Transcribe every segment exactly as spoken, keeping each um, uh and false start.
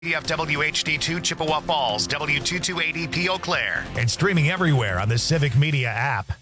P F W H D two Chippewa Falls, W two two eight E P Eau Claire. And streaming everywhere on the Civic Media app.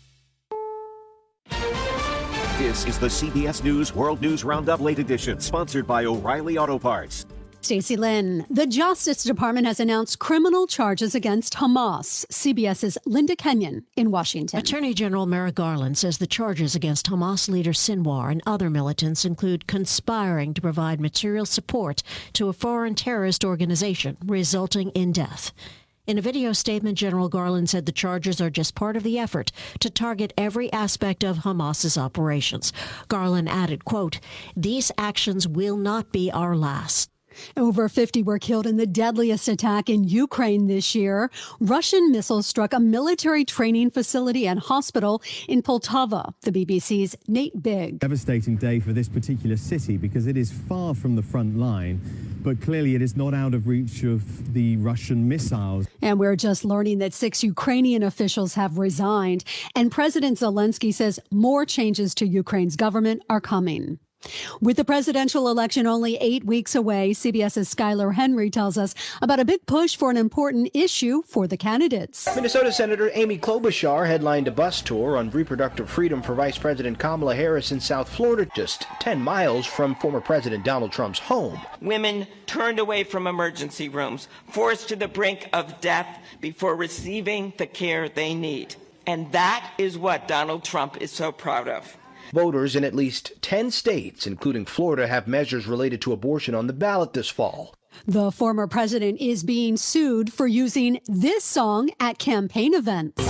This is the C B S News World News Roundup Late Edition, sponsored by O'Reilly Auto Parts. Stacey Lynn. The Justice Department has announced criminal charges against Hamas. CBS's Linda Kenyon in Washington. Attorney General Merrick Garland says the charges against Hamas leader Sinwar and other militants include conspiring to provide material support to a foreign terrorist organization, resulting in death. In a video statement, General Garland said the charges are just part of the effort to target every aspect of Hamas's operations. Garland added, quote, "These actions will not be our last." Over fifty were killed in the deadliest attack in Ukraine this year. Russian missiles struck a military training facility and hospital in Poltava. The B B C's Nate Bigg. Devastating day for this particular city because it is far from the front line, but clearly it is not out of reach of the Russian missiles. And we're just learning that six Ukrainian officials have resigned, and President Zelensky says more changes to Ukraine's government are coming. With the presidential election only eight weeks away, CBS's Skylar Henry tells us about a big push for an important issue for the candidates. Minnesota Senator Amy Klobuchar headlined a bus tour on reproductive freedom for Vice President Kamala Harris in South Florida, just ten miles from former President Donald Trump's home. Women turned away from emergency rooms, forced to the brink of death before receiving the care they need. And that is what Donald Trump is so proud of. Voters in at least ten states, including Florida, have measures related to abortion on the ballot this fall. The former president is being sued for using this song at campaign events.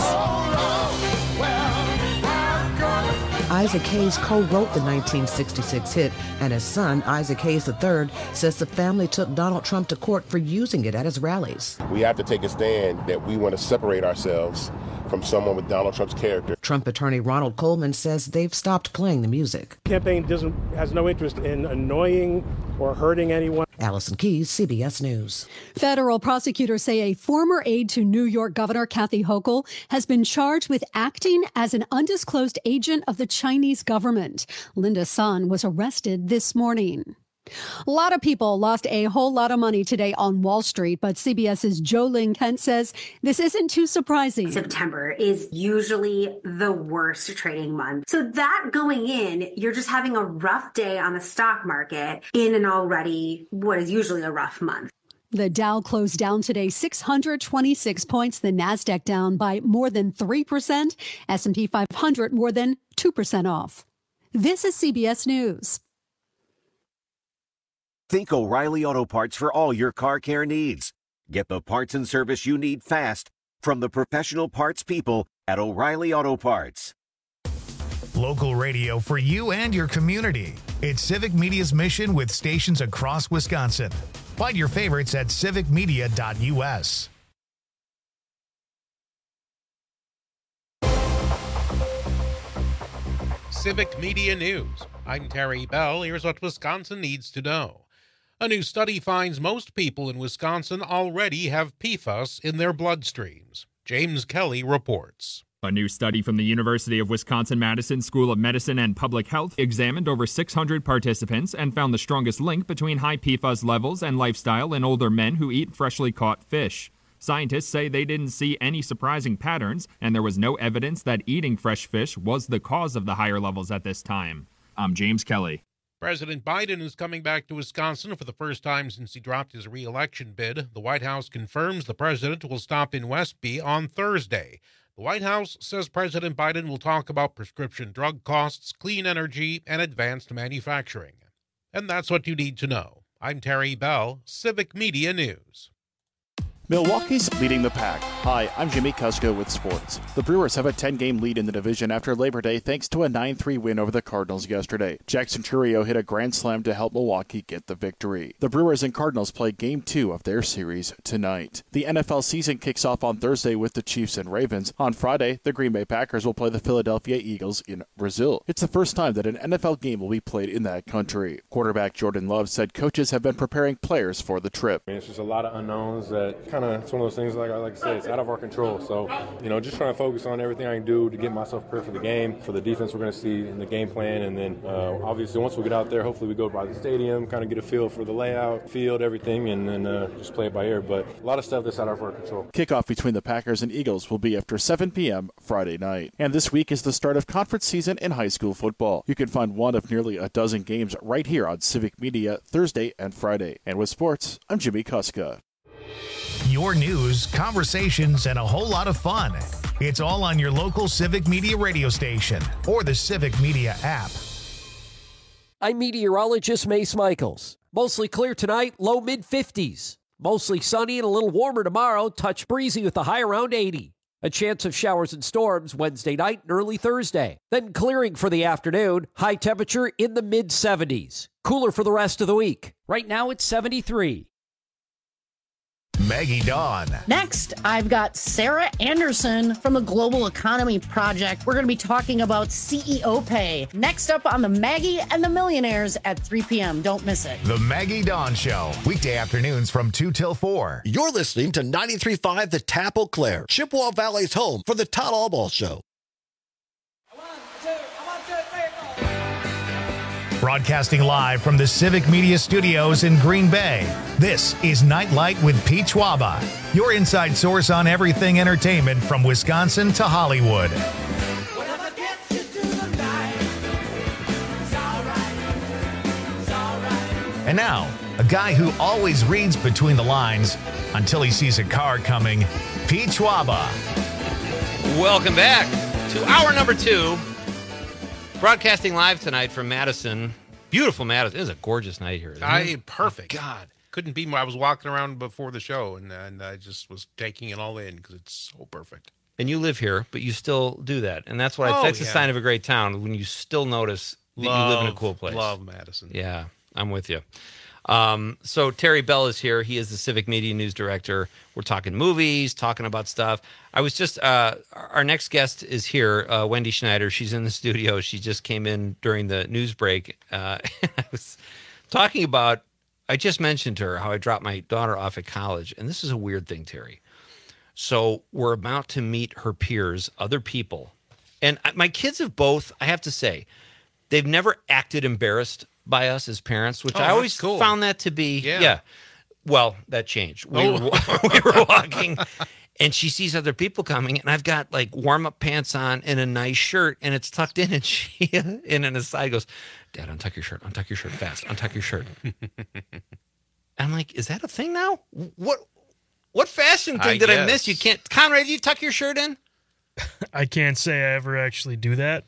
Isaac Hayes co-wrote the nineteen sixty-six hit, and his son, Isaac Hayes the third, says the family took Donald Trump to court for using it at his rallies. We have to take a stand that we want to separate ourselves from someone with Donald Trump's character. Trump attorney Ronald Coleman says they've stopped playing the music. Campaign doesn't has no interest in annoying or hurting anyone. Allison Keyes, C B S News. Federal prosecutors say a former aide to New York Governor Kathy Hochul has been charged with acting as an undisclosed agent of the Chinese government. Linda Sun was arrested this morning. A lot of people lost a whole lot of money today on Wall Street, but CBS's Jolene Kent says this isn't too surprising. September is usually the worst trading month. So that going in, you're just having a rough day on the stock market in an already what is usually a rough month. The Dow closed down today six hundred twenty-six points, the NASDAQ down by more than three percent, S and P five hundred more than two percent off. This is C B S News. Think O'Reilly Auto Parts for all your car care needs. Get the parts and service you need fast from the professional parts people at O'Reilly Auto Parts. Local radio for you and your community. It's Civic Media's mission with stations across Wisconsin. Find your favorites at civic media dot U S. Civic Media News. I'm Terry Bell. Here's what Wisconsin needs to know. A new study finds most people in Wisconsin already have P FAS in their bloodstreams. James Kelly reports. A new study from the University of Wisconsin-Madison School of Medicine and Public Health examined over six hundred participants and found the strongest link between high P FAS levels and lifestyle in older men who eat freshly caught fish. Scientists say they didn't see any surprising patterns, and there was no evidence that eating fresh fish was the cause of the higher levels at this time. I'm James Kelly. President Biden is coming back to Wisconsin for the first time since he dropped his re-election bid. The White House confirms the president will stop in Westby on Thursday. The White House says President Biden will talk about prescription drug costs, clean energy, and advanced manufacturing. And that's what you need to know. I'm Terry Bell, Civic Media News. Milwaukee's leading the pack. Hi, I'm Jimmy Kusko with sports. The Brewers have a ten-game lead in the division after Labor Day thanks to a nine three win over the Cardinals yesterday. Jackson Chourio hit a grand slam to help Milwaukee get the victory. The Brewers and Cardinals play Game two of their series tonight. The N F L season kicks off on Thursday with the Chiefs and Ravens. On Friday, the Green Bay Packers will play the Philadelphia Eagles in Brazil. It's the first time that an N F L game will be played in that country. Quarterback Jordan Love said coaches have been preparing players for the trip. It's just a lot of unknowns that kind kind of, it's one of those things, like I like to say, it's out of our control. So, you know, just trying to focus on everything I can do to get myself prepared for the game, for the defense we're going to see in the game plan. And then, uh, obviously, once we get out there, hopefully we go by the stadium, kind of get a feel for the layout, field, everything, and then uh, just play it by ear. But a lot of stuff that's out of our control. Kickoff between the Packers and Eagles will be after seven p.m. Friday night. And this week is the start of conference season in high school football. You can find one of nearly a dozen games right here on Civic Media Thursday and Friday. And with sports, I'm Jimmy Kuska. Your news, conversations, and a whole lot of fun. It's all on your local Civic Media radio station or the Civic Media app. I'm meteorologist Mace Michaels. Mostly clear tonight, low mid fifties. Mostly sunny and a little warmer tomorrow, touch breezy with a high around eighty. A chance of showers and storms Wednesday night and early Thursday. Then clearing for the afternoon, high temperature in the mid seventies. Cooler for the rest of the week. Right now it's seventy-three. Maggie Dawn. Next, I've got Sarah Anderson from the Global Economy Project. We're going to be talking about C E O pay. Next up on the Maggie and the Millionaires at three p.m. Don't miss it. The Maggie Dawn Show. Weekday afternoons from two till four. You're listening to ninety-three point five The Tap Eau Claire, Chippewa Valley's home for the Todd Allball Show. Broadcasting live from the Civic Media Studios in Green Bay, this is Nightlight with Pete Schwaba, your inside source on everything entertainment from Wisconsin to Hollywood. And now, a guy who always reads between the lines until he sees a car coming, Pete Schwaba. Welcome back to hour number two. Broadcasting live tonight from Madison. Beautiful Madison. It is a gorgeous night here. Isn't I it? perfect. Oh, God. Couldn't be more. I was walking around before the show, and, and I just was taking it all in because it's so perfect. And you live here, but you still do that. And that's what I, Oh, that's yeah. a sign of a great town, when you still notice that Love, you live in a cool place. Love Madison. Yeah, I'm with you. Um, so Terry Bell is here. He is the Civic Media News Director. We're talking movies, talking about stuff. I was just, uh, our next guest is here, uh, Wendy Schneider. She's in the studio. She just came in during the news break. Uh, I was talking about, I just mentioned to her how I dropped my daughter off at college. And this is a weird thing, Terry. So we're about to meet her peers, other people. And my kids have both, I have to say, they've never acted embarrassed by us as parents, which Oh, I that's always cool. found that to be, yeah. Yeah. Well, that changed. We, Oh. were, we were walking, and she sees other people coming, and I've got like warm-up pants on and a nice shirt, and it's tucked in, and she, in an aside, goes, Dad, untuck your shirt, untuck your shirt fast, untuck your shirt. I'm like, is that a thing now? What what fashion thing I did I guess. miss? You can't, Conrad, you tuck your shirt in? I can't say I ever actually do that.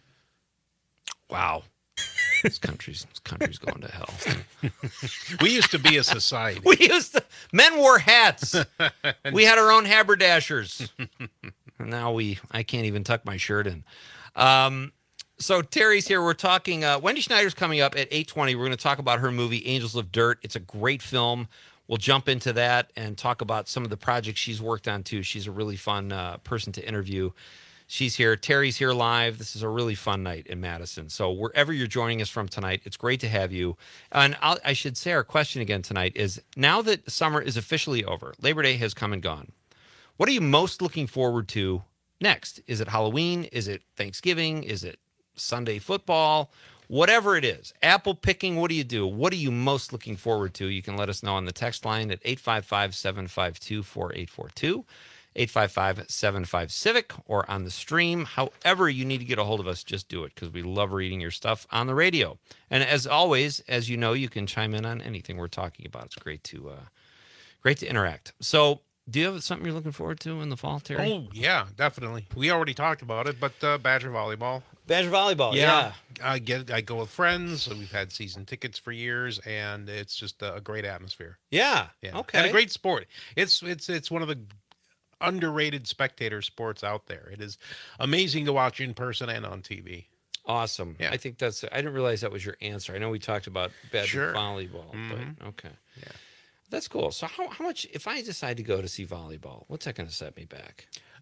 Wow. This country's this country's going to hell. We used to be a society. We used to, men wore hats. We had our own haberdashers. And now we, I can't even tuck my shirt in. Um, so Terry's here. We're talking, uh, Wendy Schneider's coming up at eight twenty. We're going to talk about her movie, Angels of Dirt. It's a great film. We'll jump into that and talk about some of the projects she's worked on, too. She's a really fun uh, person to interview. She's here. Terry's here live. This is a really fun night in Madison. So wherever you're joining us from tonight, it's great to have you. And I'll, I should say our question again tonight is, now that summer is officially over, Labor Day has come and gone, what are you most looking forward to next? Is it Halloween? Is it Thanksgiving? Is it Sunday football? Whatever it is, apple picking, what do you do? What are you most looking forward to? You can let us know on the text line at eight five five, seven five two, four eight four two. eight five five, seven five, CIVIC, or on the stream. However you need to get a hold of us, just do it, because we love reading your stuff on the radio. And as always, as you know, you can chime in on anything we're talking about. It's great to uh, great to interact. So do you have something you're looking forward to in the fall, Terry? Oh, yeah, definitely. We already talked about it, but uh, Badger Volleyball. Badger Volleyball, yeah. I get. I go with friends. We've had season tickets for years, and it's just a great atmosphere. Yeah, yeah. okay. And a great sport. It's it's it's one of the underrated spectator sports out there. It is amazing to watch in person and on T V. Awesome. Yeah. I think that's, I didn't realize that was your answer. I know we talked about Badger Sure. volleyball, Mhm. but okay. Yeah. That's cool. So how, how much, if I decide to go to see volleyball, what's that going to set me back?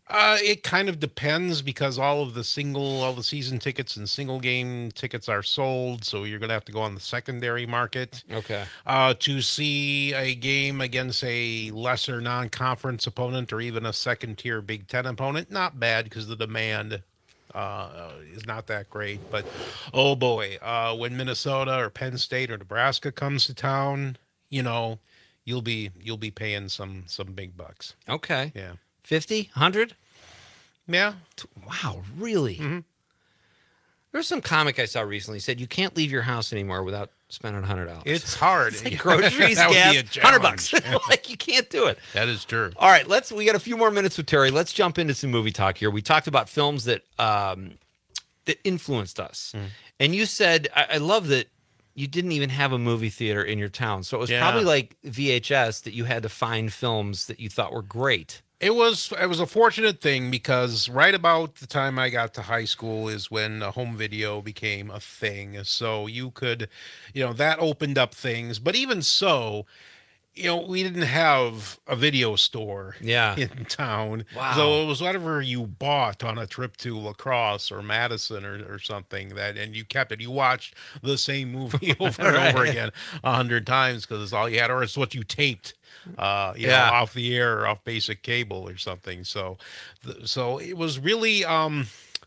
Uh, it kind of depends because all of the single, all the season tickets and single game tickets are sold. So you're going to have to go on the secondary market. Okay. Uh, to see a game against a lesser non-conference opponent or even a second tier Big Ten opponent, not bad because the demand uh, is not that great. But oh boy, uh, when Minnesota or Penn State or Nebraska comes to town, you know, you'll be you'll be paying some some big bucks. Okay. Yeah. fifty, one hundred? Yeah. Wow, really? Mm-hmm. There was some comic I saw recently said you can't leave your house anymore without spending one hundred dollars. It's hard. It's like groceries, That would gas, be a one hundred bucks. challenge. Like, you can't do it. That is true. All right, let's. We got a few more minutes with Terry. Let's jump into some movie talk here. We talked about films that um, that influenced us, Mm. and you said I, I love that you didn't even have a movie theater in your town, so it was Yeah. probably like V H S that you had to find films that you thought were great. It was it was a fortunate thing because right about the time I got to high school is when uh, home video became a thing. So you could, you know, that opened up things. But even so, you know, we didn't have a video store Yeah. in town. Wow. So it was whatever you bought on a trip to La Crosse or Madison or, or something that, and you kept it. You watched the same movie over and over Right. again a hundred times because it's all you had, or it's what you taped. Uh, you Yeah. know, off the air or off basic cable or something. So, th- so it was really um,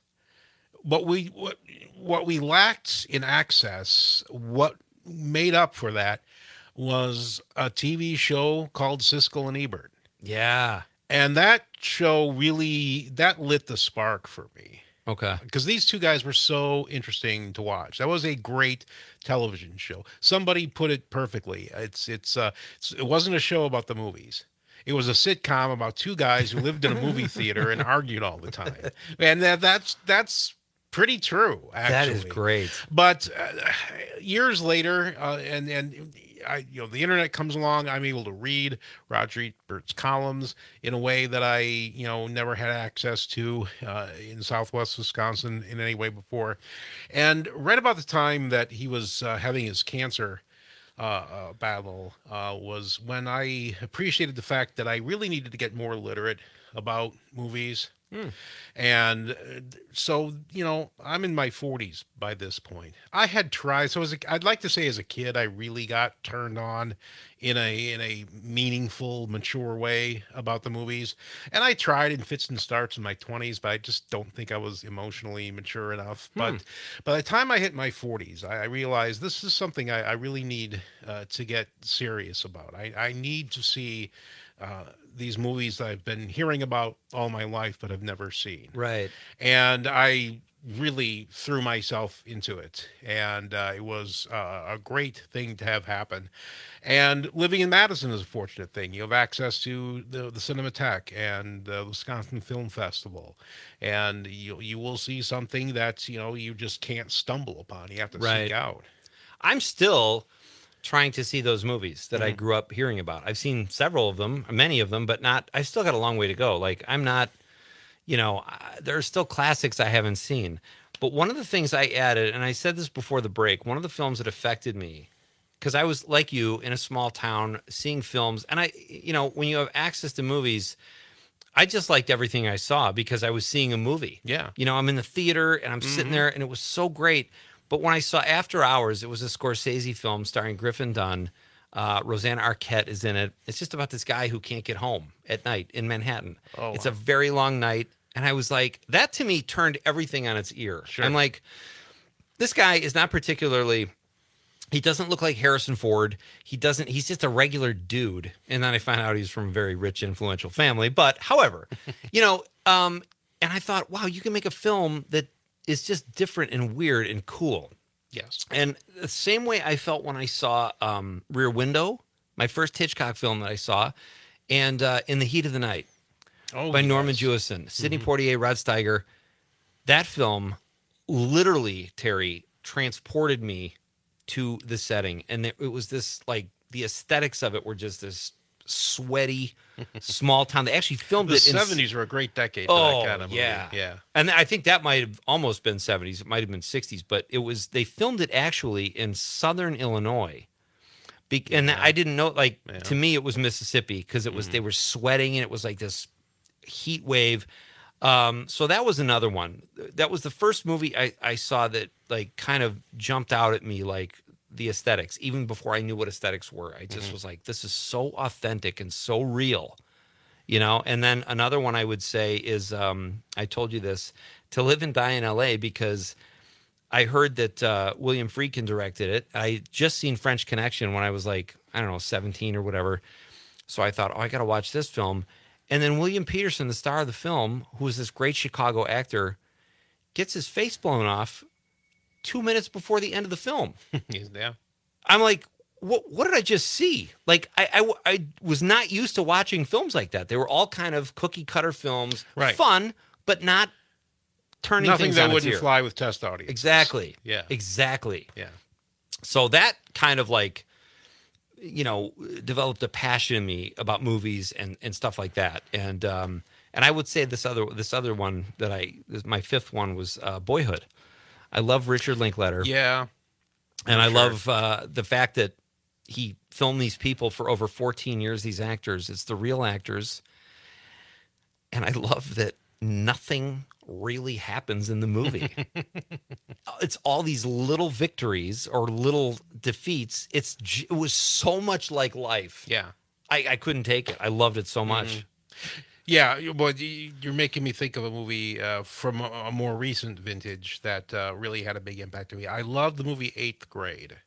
what we what what we lacked in access. What made up for that was a T V show called Siskel and Ebert. Yeah. And that show really that lit the spark for me. Okay. Because these two guys were so interesting to watch. That was a great television show. Somebody put it perfectly. It's it's uh it's, it wasn't a show about the movies. It was a sitcom about two guys who lived in a movie theater and argued all the time. And that that's that's pretty true, actually. That is great. But uh, years later, uh, and and I, you know, the internet comes along. I'm able to read Roger Ebert's columns in a way that I, you know, never had access to uh, in Southwest Wisconsin in any way before. And right about the time that he was uh, having his cancer uh, uh, battle uh, was when I appreciated the fact that I really needed to get more literate about movies. Hmm. And uh, so, you know, I'm in my forties by this point. I had tried. So as a, I'd like to say as a kid, I really got turned on in a in a meaningful, mature way about the movies. And I tried in fits and starts in my twenties, but I just don't think I was emotionally mature enough. Hmm. But by the time I hit my forties, I, I realized this is something I, I really need uh, to get serious about. I, I need to see uh, these movies that I've been hearing about all my life, but have never seen. Right. And I really threw myself into it. And uh, it was uh, a great thing to have happen. And living in Madison is a fortunate thing. You have access to the, the Cinematheque and the Wisconsin Film Festival. And you, you will see something that, you know, you just can't stumble upon. You have to Right. seek out. I'm still trying to see those movies that I Mhm. grew up hearing about. I've seen several of them, many of them, but not, I still got a long way to go. Like, I'm not, you know, I- there are still classics I haven't seen. But one of the things I added, and I said this before the break, one of the films that affected me, because I was like you in a small town seeing films, and I, you know, when you have access to movies, I just liked everything I saw because I was seeing a movie. Yeah. You know, I'm in the theater and I'm sitting Mhm. there and it was so great. But when I saw After Hours, it was a Scorsese film starring Griffin Dunn. Uh, Rosanna Arquette is in it. It's just about this guy who can't get home at night in Manhattan. Oh, it's wow. a very long night. And I was like, that to me turned everything on its ear. Sure. I'm like, this guy is not particularly, he doesn't look like Harrison Ford. He doesn't, he's just a regular dude. And then I found out he's from a very rich, influential family. But however, you know, um, and I thought, wow, you can make a film that is just different and weird and cool. Yes. And the same way I felt when I saw um, Rear Window, my first Hitchcock film that I saw, and uh, In the Heat of the Night Oh, by Norman yes. Jewison, Sidney Mhm. Poitier, Rod Steiger. That film literally, Terry, transported me to the setting. And it, it was this, like, the aesthetics of it were just this sweaty, small town. They actually filmed The it in seventies were a great decade for Oh, that kind of movie. yeah. Yeah. And I think that might have almost been seventies. It might have been sixties, but it was, they filmed it actually in southern Illinois. Be, and I didn't know, like, Yeah. to me, it was Mississippi because it was, Mhm. they were sweating and it was like this heat wave. Um, so that was another one. That was the first movie I, I saw that like kind of jumped out at me, like the aesthetics, even before I knew what aesthetics were. I just mm-hmm. was like, this is so authentic and so real, you know? And then another one I would say is, um, I told you this, To Live and Die in L A, because I heard that uh, William Friedkin directed it. I just seen French Connection when I was like, I don't know, seventeen or whatever. So I thought, oh, I got to watch this film. And then William Peterson, the star of the film, who is this great Chicago actor, gets his face blown off two minutes before the end of the film. Yeah. I'm like, what, what did I just see? Like, I, I, I was not used to watching films like that. They were all kind of cookie cutter films, right. fun, but not turning Nothing things that on wouldn't its ear. fly with test audiences. Exactly. Yeah. Exactly. Yeah. So that kind of like, you know, developed a passion in me about movies and, and stuff like that. And um, and I would say this other this other one that I this, my fifth one was uh, Boyhood. I love Richard Linklater. Yeah. And I sure. love uh, the fact that he filmed these people for over fourteen years, these actors. It's the real actors. And I love that nothing really happens in the movie. It's all these little victories or little defeats. It's it was so much like life. Yeah. I, I couldn't take it. I loved it so much. Mm-hmm. Yeah, but you're making me think of a movie uh, from a, a more recent vintage that uh, really had a big impact on me. I love the movie Eighth Grade.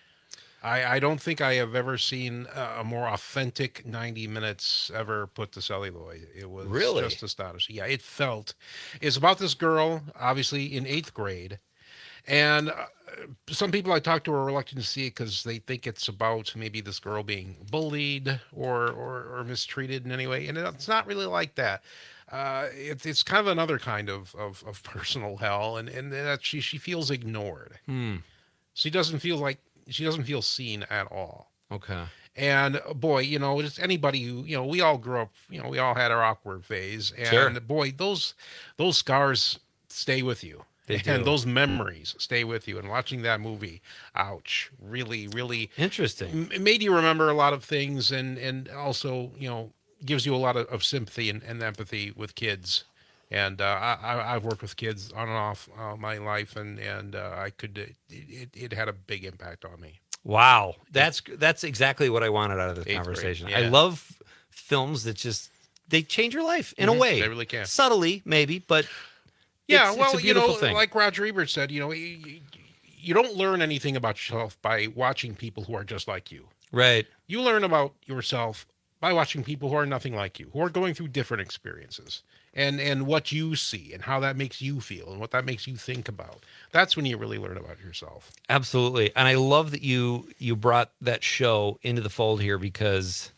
I, I don't think I have ever seen a more authentic ninety minutes ever put to celluloid. It was really? just astonishing. Yeah, it felt. It's about this girl, obviously in eighth grade, and uh, some people I talk to are reluctant to see it because they think it's about maybe this girl being bullied or, or, or mistreated in any way, and it's not really like that. Uh, it, it's kind of another kind of, of, of personal hell, and, and that she, she feels ignored. Hmm. She doesn't feel like She doesn't feel seen at all. Okay. And boy, you know, just anybody who, you know, we all grew up, you know, we all had our awkward phase. And sure. boy, those those scars stay with you. They and do. Those memories stay with you. And watching that movie, ouch, really, really interesting. It made you remember a lot of things, and, and also, you know, gives you a lot of, of sympathy and, and empathy with kids. And uh, I, I've worked with kids on and off uh, my life, and and uh, I could it, it, it had a big impact on me. Wow, that's that's exactly what I wanted out of this Eighth conversation. grade, yeah. I love films that just they change your life in Mm-hmm. a way. They really can, subtly maybe, but yeah. it's, well, it's a you beautiful know, thing. like Roger Ebert said, you know, you, you don't learn anything about yourself by watching people who are just like you. Right. You learn about yourself by watching people who are nothing like you, who are going through different experiences. And and what you see and how that makes you feel and what that makes you think about. That's when you really learn about yourself. Absolutely. And I love that you you brought that show into the fold here, because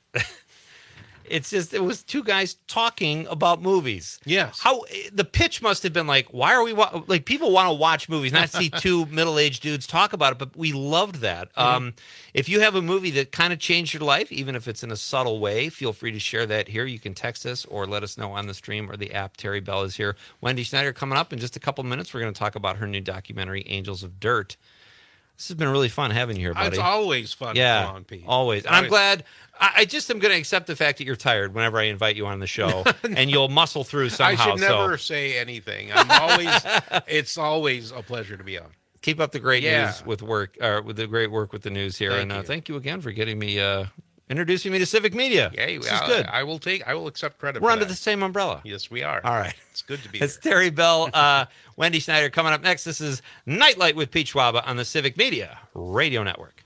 it's just, it was two guys talking about movies. Yes. How the pitch must have been like, why are we wa- like people want to watch movies, not see two middle-aged dudes talk about it, but we loved that. Mm-hmm. Um, if you have a movie that kind of changed your life, even if it's in a subtle way, feel free to share that here. You can text us or let us know on the stream or the app. Terry Bell is here. Wendy Schneider coming up in just a couple minutes. We're going to talk about her new documentary, Angels of Dirt. This has been really fun having you here, buddy. It's always fun yeah, to come on, Pete. Always. And I'm glad. I, I just am going to accept the fact that you're tired whenever I invite you on the show, and you'll muscle through somehow. I should never so. say anything. I'm always. It's always a pleasure to be on. Keep up the great yeah. news with work, or with the great work with the news here, Thank and uh, you. thank you again for getting me, uh, introducing me to Civic Media. Yeah, this I, is good. I will take. I will accept credit. We're for under that. the same umbrella. Yes, we are. All right. It's good to be It's here. Terry Bell, uh, Wendy Schneider coming up next. This is Nightlight with Pete Schwaba on the Civic Media Radio Network.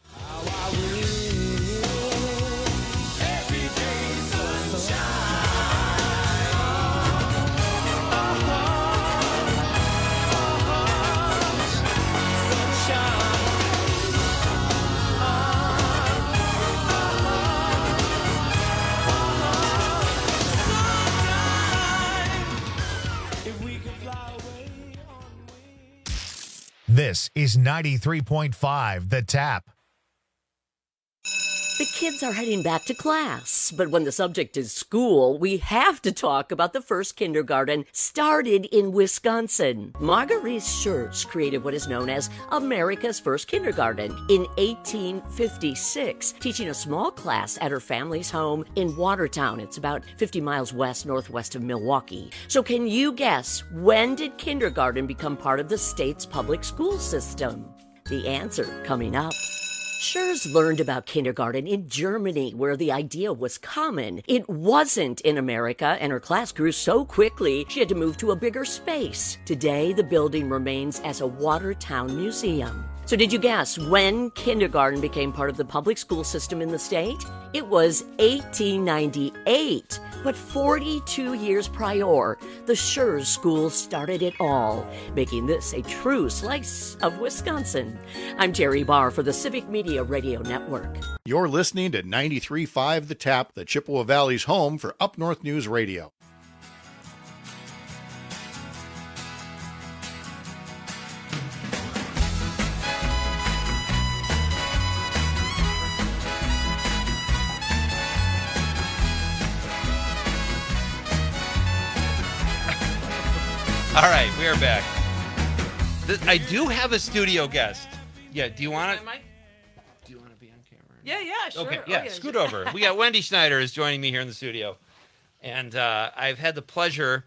This is ninety-three point five The Tap. The kids are heading back to class, but when the subject is school, we have to talk about the first kindergarten started in Wisconsin. Marguerite Schurz created what is known as America's first kindergarten in eighteen fifty-six, teaching a small class at her family's home in Watertown. It's about fifty miles west northwest of Milwaukee. So can you guess, when did kindergarten become part of the state's public school system? The answer coming up. Schurz learned about kindergarten in Germany, where the idea was common. It wasn't in America, and her class grew so quickly she had to move to a bigger space. Today, the building remains as a Watertown museum. So did you guess when kindergarten became part of the public school system in the state? It was eighteen ninety-eight. But forty-two years prior, the Schurz School started it all, making this a true slice of Wisconsin. I'm Terry Barr for the Civic Media Radio Network. You're listening to ninety-three point five The Tap, the Chippewa Valley's home for Up North News Radio. All right, we are back. This, I do have a studio guest. Yeah, do you want to? Do you want to be on camera? Yeah, yeah, sure. Okay, Oh, yeah, scoot over. We got Wendy Schneider is joining me here in the studio, and uh, I've had the pleasure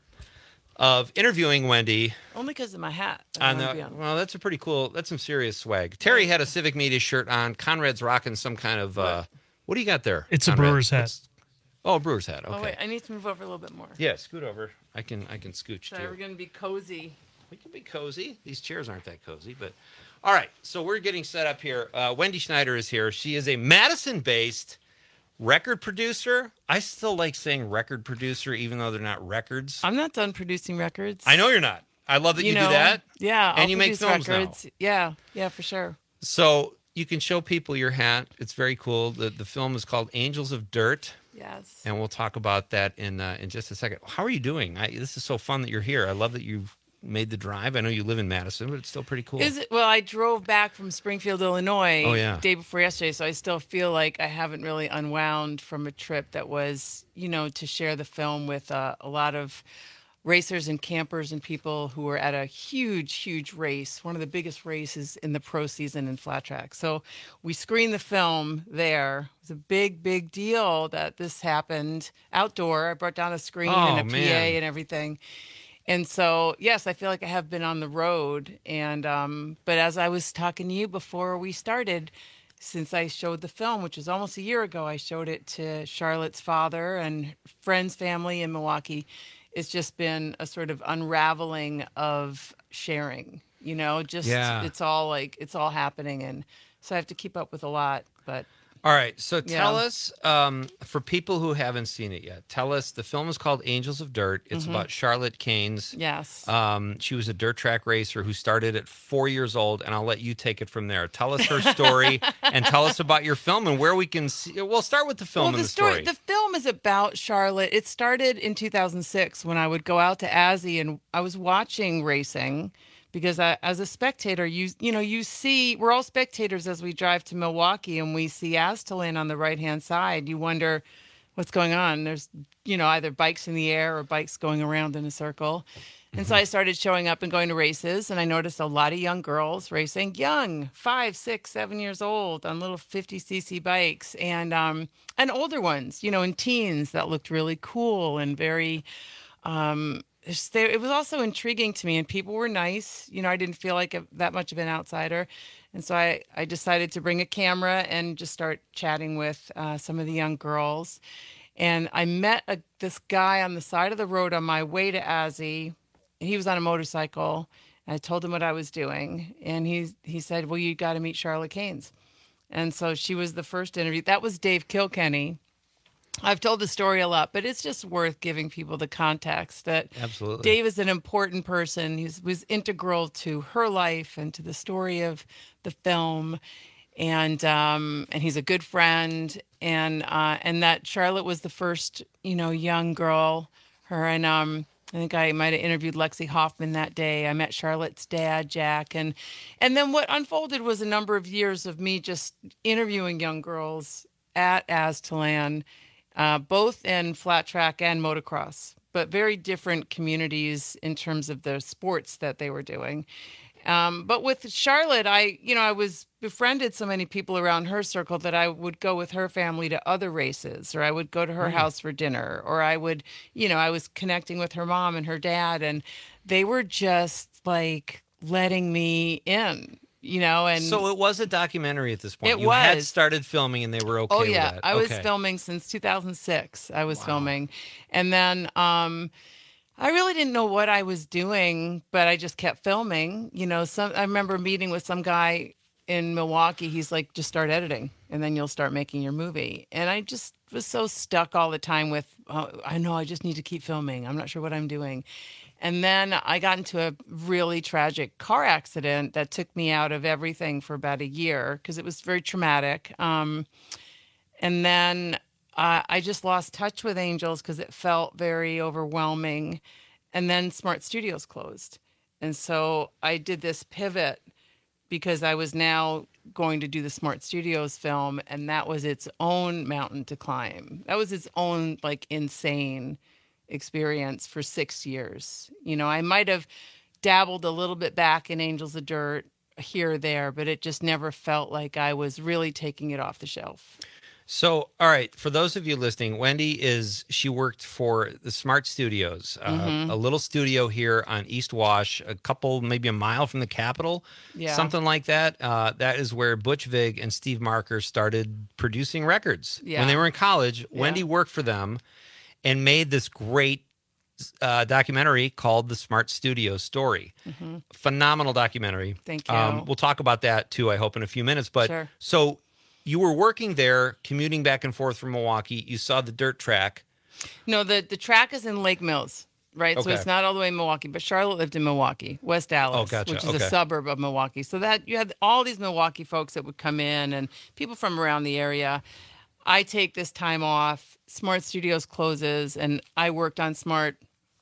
of interviewing Wendy. Only because of my hat. On the, well, that's a pretty cool. That's some serious swag. Terry had a Civic Media shirt on. Conrad's rocking some kind of. Uh, what do you got there? It's a Conrad? Brewer's hat. It's, oh, a Brewer's hat. Okay. Oh, wait, I need to move over a little bit more. Yeah, scoot over. I can I can scooch Sorry, too. we're going to be cozy. We can be cozy. These chairs aren't that cozy, but all right. So we're getting set up here. Uh, Wendy Schneider is here. She is a Madison-based record producer. I still like saying record producer, even though they're not records. I'm not done producing records. I know you're not. I love that you, you know, do that. Yeah, and I'll you make produce films records. now. Yeah, yeah, for sure. So you can show people your hat. It's very cool. The the film is called Angels of Dirt. Yes. And we'll talk about that in uh, in just a second. How are you doing? I, this is so fun that you're here. I love that you've made the drive. I know you live in Madison, but it's still pretty cool. Is it? Well, I drove back from Springfield, Illinois, Oh, yeah. day before yesterday, so I still feel like I haven't really unwound from a trip that was, you know, to share the film with uh, a lot of racers and campers and people who were at a huge, huge race, one of the biggest races in the pro season in flat track. So we screened the film there. It was a big, big deal that this happened outdoor. I brought down a screen Oh, and a man. P A and everything. And so, yes, I feel like I have been on the road. And um, but as I was talking to you before we started, since I showed the film, which was almost a year ago, I showed it to Charlotte's father and friends, family in Milwaukee. It's just been a sort of unraveling of sharing, you know, just Yeah. it's all like it's all happening. And so I have to keep up with a lot. But All right. So tell Yeah. us, um, for people who haven't seen it yet, tell us the film is called Angels of Dirt. It's Mhm. about Charlotte Keynes. Yes. Um, she was a dirt track racer who started at four years old, and I'll let you take it from there. Tell us her story and tell us about your film and where we can see. We'll start with the film well, and the the story. The film is about Charlotte. It started in two thousand six when I would go out to Azzy and I was watching racing because I, as a spectator, you you know, you see, we're all spectators as we drive to Milwaukee and we see Aztalan on the right-hand side. You wonder what's going on. There's, you know, either bikes in the air or bikes going around in a circle. And so I started showing up and going to races, and I noticed a lot of young girls racing, young, five, six, seven years old, on little fifty c c bikes, and um, and older ones, you know, in teens that looked really cool and very. Um, it's- they- it was also intriguing to me, and people were nice. You know, I didn't feel like a, that much of an outsider, and so I I decided to bring a camera and just start chatting with uh, some of the young girls, and I met a, this guy on the side of the road on my way to Azzy. He was on a motorcycle. I told him what I was doing, and he he said, "Well, you got to meet Charlotte Keynes." And so she was the first interview. That was Dave Kilkenny. I've told the story a lot, but it's just worth giving people the context that Absolutely. Dave is an important person. He was integral to her life and to the story of the film, and um, and he's a good friend. And uh, and that Charlotte was the first, you know, young girl. Her and um. I think I might have interviewed Lexi Hoffman that day. I met Charlotte's dad, Jack. And and then what unfolded was a number of years of me just interviewing young girls at Aztalan, uh, both in flat track and motocross, but very different communities in terms of the sports that they were doing. Um, but with Charlotte, I, you know, I was befriended so many people around her circle that I would go with her family to other races, or I would go to her Mm. house for dinner, or I would, you know, I was connecting with her mom and her dad, and they were just like letting me in, you know, and So it was a documentary at this point. It you had was. started filming and they were okay oh with yeah, that. I was Okay. filming since two thousand six. I was filming, and then um, I really didn't know what I was doing, but I just kept filming. You know, some I remember meeting with some guy in Milwaukee. He's like, just start editing, and then you'll start making your movie. And I just was so stuck all the time with, oh, I know I just need to keep filming. I'm not sure what I'm doing. And then I got into a really tragic car accident that took me out of everything for about a year because it was very traumatic. Um, and then uh, I just lost touch with Angels because it felt very overwhelming. And then Smart Studios closed. And so I did this pivot because I was now going to do the Smart Studios film, and that was its own mountain to climb. That was its own, like, insane experience for six years. You know, I might have dabbled a little bit back in Angels of Dirt here or there, but it just never felt like I was really taking it off the shelf. So, all right, for those of you listening, Wendy is, she worked for the Smart Studios, uh, Mhm. a little studio here on East Wash, a couple, maybe a mile from the Capitol, Yeah. something like that. Uh, that is where Butch Vig and Steve Marker started producing records. Yeah. When they were in college, Yeah. Wendy worked for them and made this great uh, documentary called The Smart Studios Story. Mhm. Phenomenal documentary. Thank you. Um, we'll talk about that too, I hope, in a few minutes. But Sure. so you were working there, commuting back and forth from Milwaukee. You saw the dirt track. No, the, the track is in Lake Mills, right? So Okay. it's not all the way in Milwaukee, but Charlotte lived in Milwaukee, West Dallas, Oh, gotcha. which is Okay. a suburb of Milwaukee. So that you had all these Milwaukee folks that would come in and people from around the area. I take this time off. Smart Studios closes, and I worked on Smart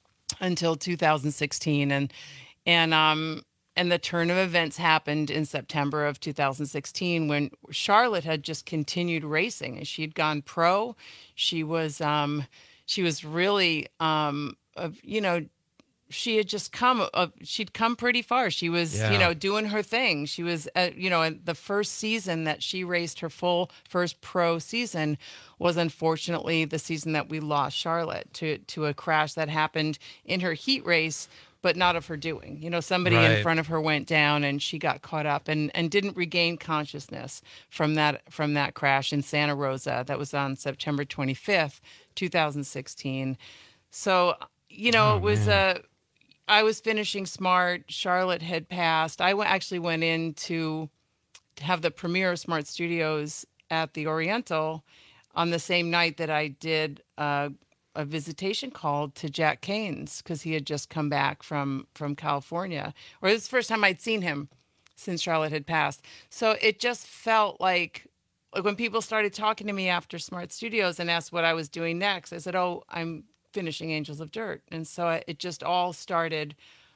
until two thousand sixteen, and and um and the turn of events happened in September of two thousand sixteen when Charlotte had just continued racing, and she'd gone pro. She was um she was really um uh, you know she had just come uh, she'd come pretty far. She was Yeah. you know doing her thing. She was uh, you know and the first season that she raced, her full first pro season, was unfortunately the season that we lost Charlotte to to a crash that happened in her heat race, but not of her doing. You know, somebody Right. in front of her went down and she got caught up and, and didn't regain consciousness from that from that crash in Santa Rosa. That was on September twenty-fifth, two thousand sixteen. So, you know, Oh, it was man. uh I was finishing Smart. Charlotte had passed. I w- actually went in to have the premiere of Smart Studios at the Oriental on the same night that I did uh, a visitation call to Jack Canes because he had just come back from from California. Or it was the first time I'd seen him since Charlotte had passed. So it just felt like, like when people started talking to me after Smart Studios and asked what I was doing next, I said, oh, I'm finishing Angels of Dirt. And so I- it just all started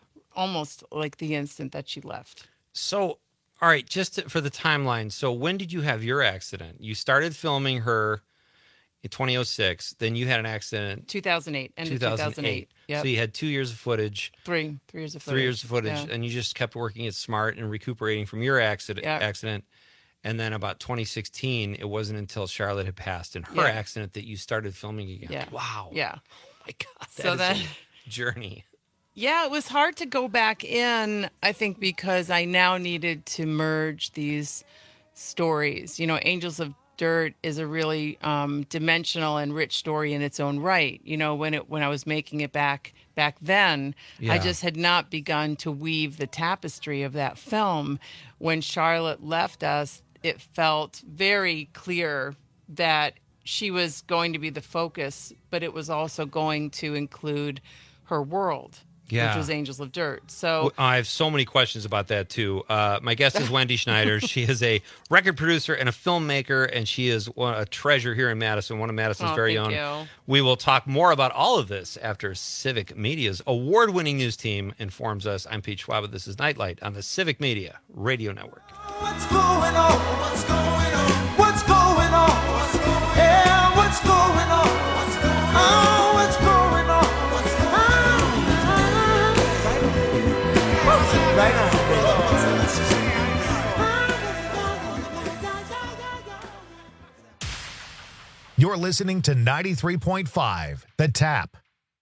almost like the instant that she left. So, all right, just to- for the timeline. So when did you have your accident? You started filming her in twenty oh six. Then you had an accident two thousand eight, end of two thousand eight. Yep. So you had two years of footage. Three, three years of footage. Three years of footage, Yeah. and you just kept working at Smart and recuperating from your accident. Yeah. Accident, and then about twenty sixteen, it wasn't until Charlotte had passed in her Yeah. accident that you started filming again. Yeah. Wow. Yeah. My God. That So is then- a journey. Yeah, it was hard to go back in, I think, because I now needed to merge these stories. You know, Angels of Dirt is a really um, dimensional and rich story in its own right. You know, when it when I was making it back back then, I Yeah. just had not begun to weave the tapestry of that film. When Charlotte left us, it felt very clear that she was going to be the focus, but it was also going to include her world, Yeah. which was Angels of Dirt. So I have so many questions about that too. Uh, my guest is Wendy Schneider. She is a record producer and a filmmaker, and she is one, a treasure here in Madison, one of Madison's Oh, very thank own. you. We will talk more about all of this after Civic Media's award-winning news team informs us. I'm Pete Schwab. This is Nightlight on the Civic Media Radio Network. What's going on? What's going on? What's going on? What's going on? You're listening to ninety-three point five, The Tap.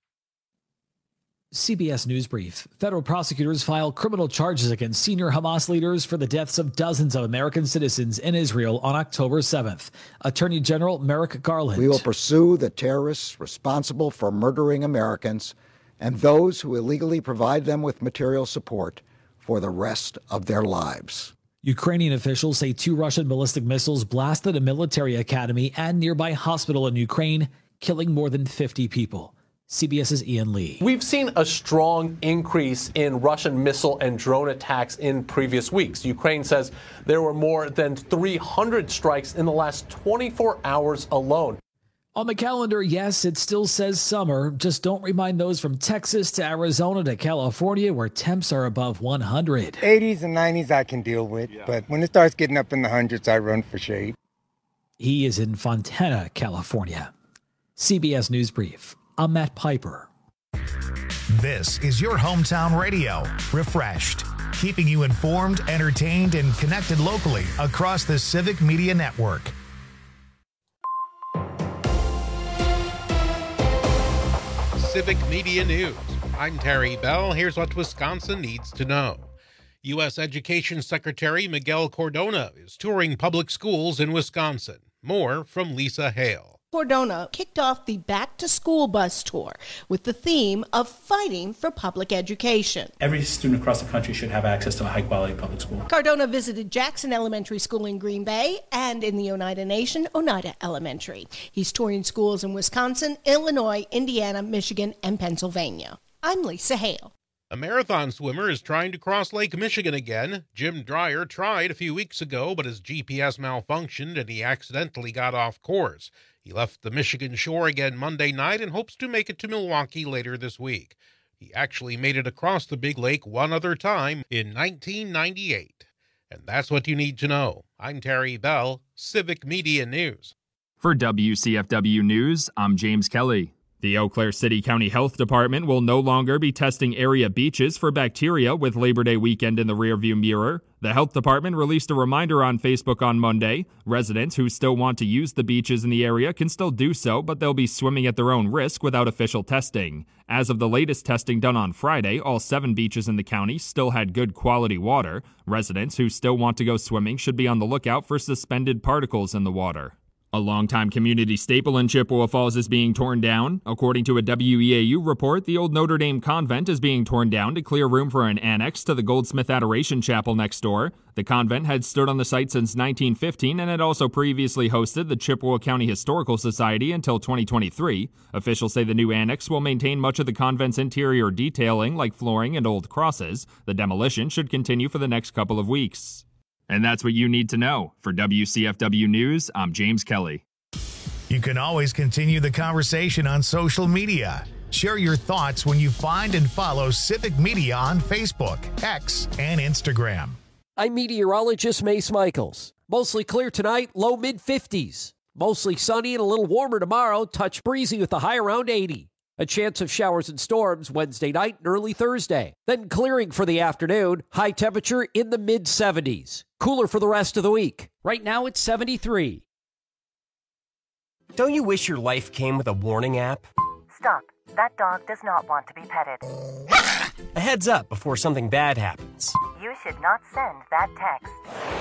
C B S News Brief. Federal prosecutors file criminal charges against senior Hamas leaders for the deaths of dozens of American citizens in Israel on October seventh. Attorney General Merrick Garland. We will pursue the terrorists responsible for murdering Americans and those who illegally provide them with material support for the rest of their lives. Ukrainian officials say two Russian ballistic missiles blasted a military academy and nearby hospital in Ukraine, killing more than fifty people. CBS's Ian Lee. We've seen a strong increase in Russian missile and drone attacks in previous weeks. Ukraine says there were more than three hundred strikes in the last twenty-four hours alone. On the calendar, yes, it still says summer. Just don't remind those from Texas to Arizona to California where temps are above one hundred. eighties and nineties I can deal with, yeah. But when it starts getting up in the hundreds, I run for shade. He is in Fontana, California. C B S News Brief. I'm Matt Piper. This is your hometown radio, Refreshed, keeping you informed, entertained, and connected locally across the Civic Media Network. Civic Media News. I'm Terry Bell. Here's what Wisconsin needs to know. U S Education Secretary Miguel Cardona is touring public schools in Wisconsin. More from Lisa Hale. Cardona kicked off the Back to School bus tour with the theme of fighting for public education. Every student across the country should have access to a high-quality public school. Cardona visited Jackson Elementary School in Green Bay and in the Oneida Nation, Oneida Elementary. He's touring schools in Wisconsin, Illinois, Indiana, Michigan, and Pennsylvania. I'm Lisa Hale. A marathon swimmer is trying to cross Lake Michigan again. Jim Dreyer tried a few weeks ago, but his G P S malfunctioned and he accidentally got off course. He left the Michigan shore again Monday night and hopes to make it to Milwaukee later this week. He actually made it across the big lake one other time in nineteen ninety-eight. And that's what you need to know. I'm Terry Bell, Civic Media News. For W C F W News, I'm James Kelly. The Eau Claire City County Health Department will no longer be testing area beaches for bacteria with Labor Day weekend in the rearview mirror. The health department released a reminder on Facebook on Monday. Residents who still want to use the beaches in the area can still do so, but they'll be swimming at their own risk without official testing. As of the latest testing done on Friday, all seven beaches in the county still had good quality water. Residents who still want to go swimming should be on the lookout for suspended particles in the water. A longtime community staple in Chippewa Falls is being torn down. According to a W E A U report, the old Notre Dame convent is being torn down to clear room for an annex to the Goldsmith Adoration Chapel next door. The convent had stood on the site since nineteen fifteen and had also previously hosted the Chippewa County Historical Society until twenty twenty-three. Officials say the new annex will maintain much of the convent's interior detailing, like flooring and old crosses. The demolition should continue for the next couple of weeks. And that's what you need to know. For W C F W News, I'm James Kelly. You can always continue the conversation on social media. Share your thoughts when you find and follow Civic Media on Facebook, X, and Instagram. I'm meteorologist Mace Michaels. Mostly clear tonight, low mid fifties. Mostly sunny and a little warmer tomorrow, touch breezy with a high around eighty. A chance of showers and storms Wednesday night and early Thursday. Then clearing for the afternoon, high temperature in the mid seventies. Cooler for the rest of the week. Right now it's seventy-three. Don't you wish your life came with a warning app? Stop. That dog does not want to be petted. A heads up before something bad happens. You should not send that text.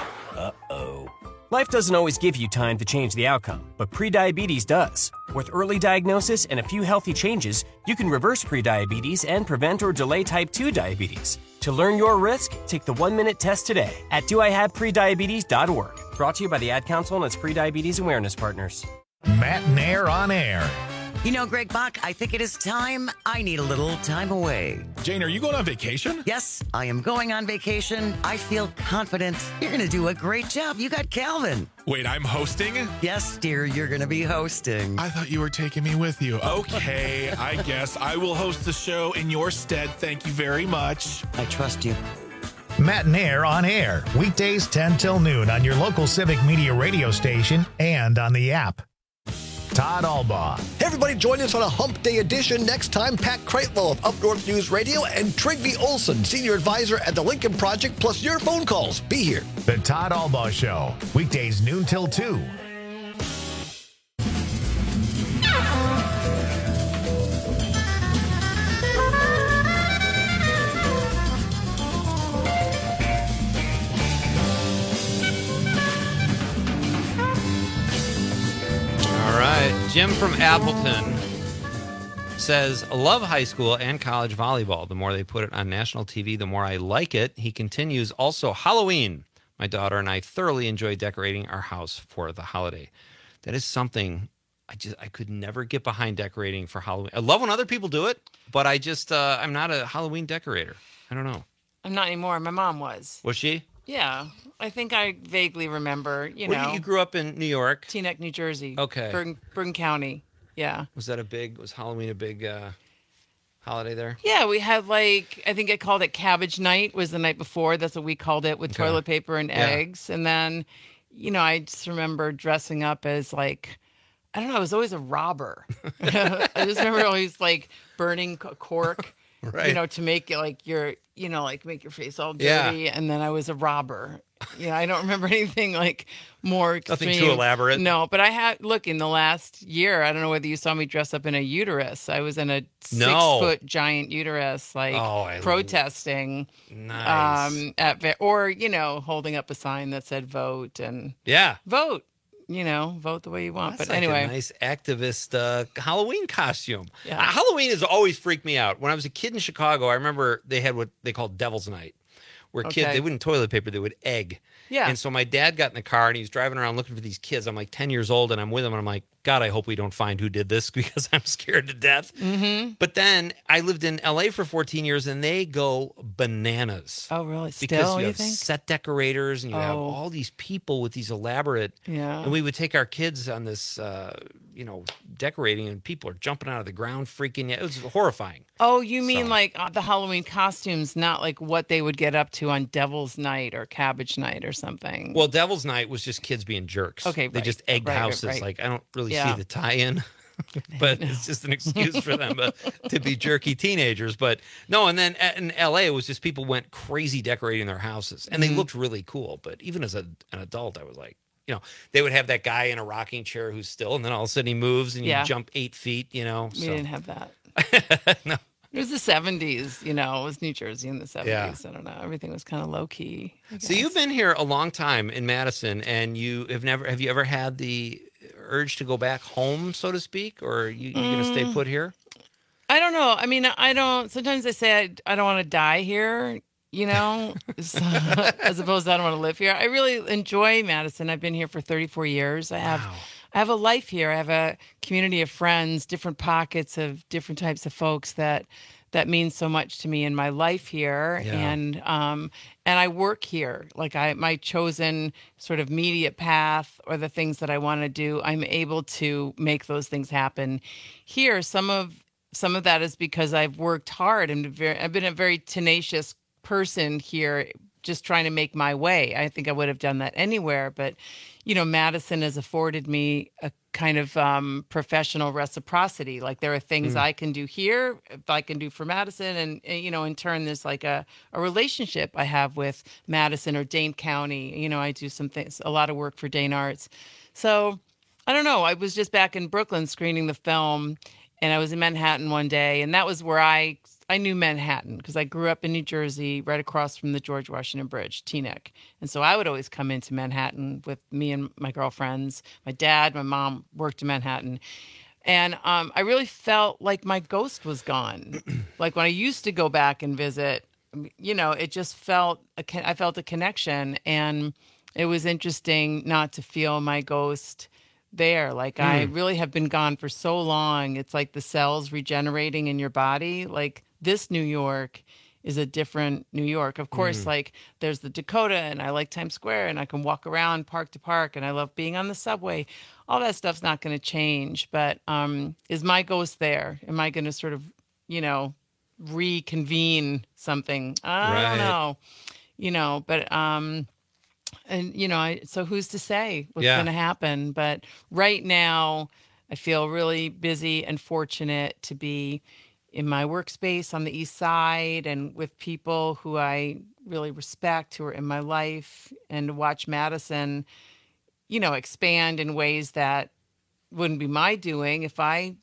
Uh-oh. Life doesn't always give you time to change the outcome, but prediabetes does. With early diagnosis and a few healthy changes, you can reverse prediabetes and prevent or delay type two diabetes. To learn your risk, take the one-minute test today at do I have prediabetes dot org. Brought to you by the Ad Council and its prediabetes awareness partners. Matt Nair on air. You know, Greg Bach, I think it is time I need a little time away. Jane, are you going on vacation? Yes, I am going on vacation. I feel confident. You're going to do a great job. You got Calvin. Wait, I'm hosting? Yes, dear, you're going to be hosting. I thought you were taking me with you. Okay, I guess I will host the show in your stead. Thank you very much. I trust you. Matt Nair on air, weekdays ten till noon on your local Civic Media radio station and on the app. Todd Albaugh. Hey, everybody, join us on a Hump Day edition next time. Pat Kreitlow of Up North News Radio and Trygve Olson, Senior Advisor at the Lincoln Project, plus your phone calls. Be here. The Todd Albaugh Show, weekdays noon till two. Jim from Appleton says, love high school and college volleyball. The more they put it on national T V, the more I like it. He continues, also Halloween. My daughter and I thoroughly enjoy decorating our house for the holiday. That is something I just I could never get behind, decorating for Halloween. I love when other people do it, but I just, uh, I'm not a Halloween decorator. I don't know. I'm not anymore. My mom was. Was she? Yeah. I think I vaguely remember, you Where know. did you grew up in New York? Teaneck, New Jersey. Okay. Bergen, Bergen County. Yeah. Was that a big, was Halloween a big uh, holiday there? Yeah, we had like, I think I called it Cabbage Night was the night before. That's what we called it, with Okay. toilet paper and Yeah. eggs. And then, you know, I just remember dressing up as like, I don't know, I was always a robber. I just remember always like burning c- cork, Right. you know, to make it like your, you know, like make your face all Yeah. dirty. And then I was a robber. Yeah, I don't remember anything like more extreme. Nothing too elaborate. No, but I had, look, in the last year, I don't know whether you saw me dress up in a uterus. I was in a six No. foot giant uterus, like Oh, I protesting. Nice. Um, at, ve- or, you know, holding up a sign that said vote and Yeah. vote, you know, vote the way you want. That's but like anyway. a nice activist uh, Halloween costume. Yeah. Uh, Halloween has always freaked me out. When I was a kid in Chicago, I remember they had what they called Devil's Night, where kids, Okay. they wouldn't toilet paper, they would egg. Yeah. And so my dad got in the car and he was driving around looking for these kids. I'm like ten years old and I'm with him and I'm like, God, I hope we don't find who did this because I'm scared to death. Mm-hmm. But then I lived in L A for fourteen years and they go bananas. Oh, really? Because Still, you you have think? set decorators and you have Oh. all these people with these elaborate. Yeah. And we would take our kids on this, uh, you know, decorating, and people are jumping out of the ground, freaking out. It was horrifying. Oh, you mean So- like uh, the Halloween costumes, not like what they would get up to on Devil's Night or Cabbage Night or something. Well, Devil's Night was just kids being jerks. Okay, they right. just egged Right, right, houses. right. Like I don't really Yeah. see the tie-in, but it's just an excuse for them to, to be jerky teenagers. But no, and then at- in L A, it was just people went crazy decorating their houses, and they Mhm. looked really cool. But even as a, an adult, I was like, you know, they would have that guy in a rocking chair who's still, and then all of a sudden he moves and you Yeah. jump eight feet. You know, We so didn't have that. no. It was the seventies, you know, it was New Jersey in the Yeah. seventies. I don't know. Everything was kind of low key. I So you've been here a long time in Madison, and you have never have you ever had the urge to go back home, so to speak, or are you you going to stay Mm. put here? I don't know. I mean, I don't, sometimes I say I, I don't want to die here, you know, so, as opposed to I don't want to live here. I really enjoy Madison. I've been here for thirty-four years. I have, I have a life here. I have a community of friends, different pockets of different types of folks that, that means so much to me in my life here. Yeah. And, um, and I work here. Like I, my chosen sort of immediate path or the things that I want to do, I'm able to make those things happen here. Some of, some of that is because I've worked hard and very, I've been a very tenacious person here, just trying to make my way. I think I would have done that anywhere, but you know, Madison has afforded me a kind of um, professional reciprocity. Like there are things Mm. I can do here, if I can do for Madison, and, and you know, in turn, there's like a, a relationship I have with Madison or Dane County. You know, I do some things, a lot of work for Dane Arts. So I don't know. I was just back in Brooklyn screening the film, and I was in Manhattan one day, and that was where I I knew Manhattan because I grew up in New Jersey, right across from the George Washington Bridge, Teaneck. And so I would always come into Manhattan with me and my girlfriends. My dad, my mom worked in Manhattan. And um, I really felt like my ghost was gone. Like when I used to go back and visit, you know, it just felt, a, con- I felt a connection. And it was interesting not to feel my ghost there. Like I Mm. really have been gone for so long. It's like the cells regenerating in your body. Like this New York is a different New York. Of course, Mm. like there's the Dakota and I like Times Square and I can walk around park to park and I love being on the subway. All that stuff's not going to change. But um, is my ghost there? Am I going to sort of, you know, reconvene something? I Right. don't know. You know, but um and you know, I, so who's to say what's Yeah. going to happen? But right now, I feel really busy and fortunate to be in my workspace on the East Side and with people who I really respect, who are in my life, and to watch Madison, you know, expand in ways that wouldn't be my doing if I,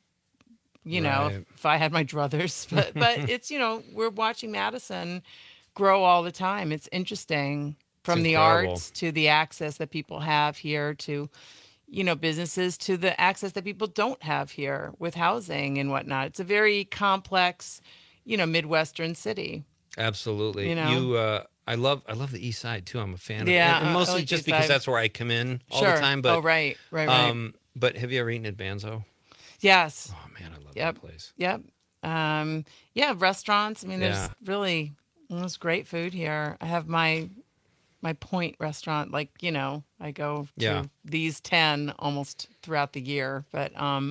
you know, Right. if I had my druthers. But but it's, you know, we're watching Madison grow all the time. It's interesting. From the incredible. arts to the access that people have here to, you know, businesses to the access that people don't have here with housing and whatnot. It's a very complex, you know, Midwestern city. Absolutely. You know? You, uh, I love I love the East Side too. I'm a fan of it. Yeah, And, and I mostly like just East because Side. that's where I come in all Sure. the time. But Oh, right, right, right. Um, but have you ever eaten at Banzo? Yes. Oh man, I love Yep. that place. Yep. Um, yeah, restaurants. I mean, there's Yeah. really there's great food here. I have my my Point restaurant. Like, you know, I go to Yeah. these ten almost throughout the year. But um,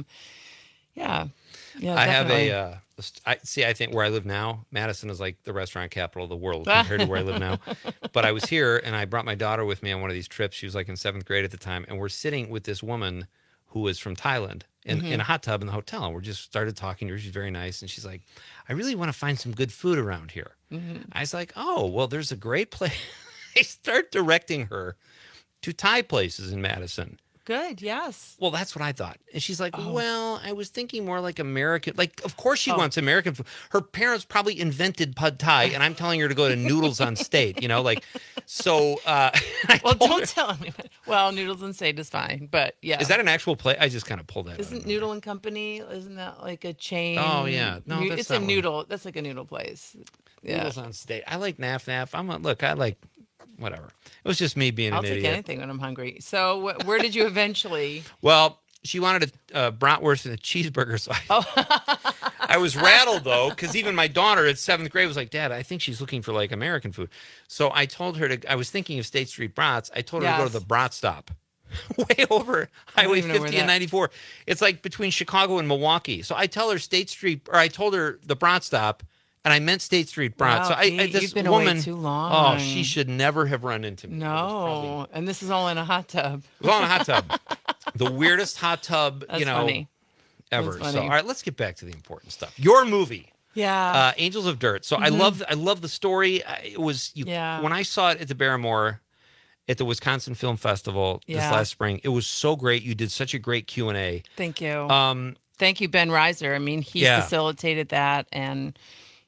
yeah, yeah. I have definitely. a. Uh, I see. I think where I live now, Madison is like the restaurant capital of the world compared to where I live now. But I was here, and I brought my daughter with me on one of these trips. She was like in seventh grade at the time, and we're sitting with this woman who was from Thailand in, Mhm. in a hot tub in the hotel, and we just started talking to her. She's very nice, and she's like, "I really want to find some good food around here." Mhm. I was like, "Oh, well, there's a great place." I start directing her to Thai places in Madison. Good. Yes. Well, that's what I thought. And she's like, Oh. well, I was thinking more like American. Like, of course she Oh. wants American food. Her parents probably invented pad thai, and I'm telling her to go to Noodles on State, you know, like, so. Uh, I Well, told don't her- tell me. Well, Noodles and State is fine, but yeah. Is that an actual play? I just kind of pulled that out. Isn't Noodle and Company? Isn't that like a chain? Oh, yeah. No, Nu- that's it's not a one. noodle. That's like a noodle place. Yeah. Noodles on State. I like Naf Naf. I'm a, look, I like whatever. It was just me being I'll an take idiot. anything when I'm hungry. So, wh- where did you eventually? Well, she wanted a uh, bratwurst and a cheeseburger, so I, Oh. I was rattled though, because even my daughter at seventh grade was like, "Dad, I think she's looking for like American food." So I told her to. I was thinking of State Street Brats. I told her to go to Yes. the Brat Stop, way over I don't Highway even know where fifty and that- ninety-four. It's like between Chicago and Milwaukee. So I tell her State Street, or I told her the Brat Stop, and I meant State Street Brat. Wow, so I, I Pete, this you've been away woman, too oh, long. she should never have run into me. No, and this is all in a hot tub. It was all in a hot tub. The weirdest hot tub, That's you know, funny. ever. That's So, funny. all right, let's get back to the important stuff. Your movie, Yeah. uh, Angels of Dirt. So I Mhm. love, I love the story. I- It was you, Yeah. when I saw it at the Barrymore, at the Wisconsin Film Festival this Yeah. last spring. It was so great. You did such a great Q and A. Thank you. Um, Thank you, Ben Reiser. I mean, he Yeah. facilitated that, and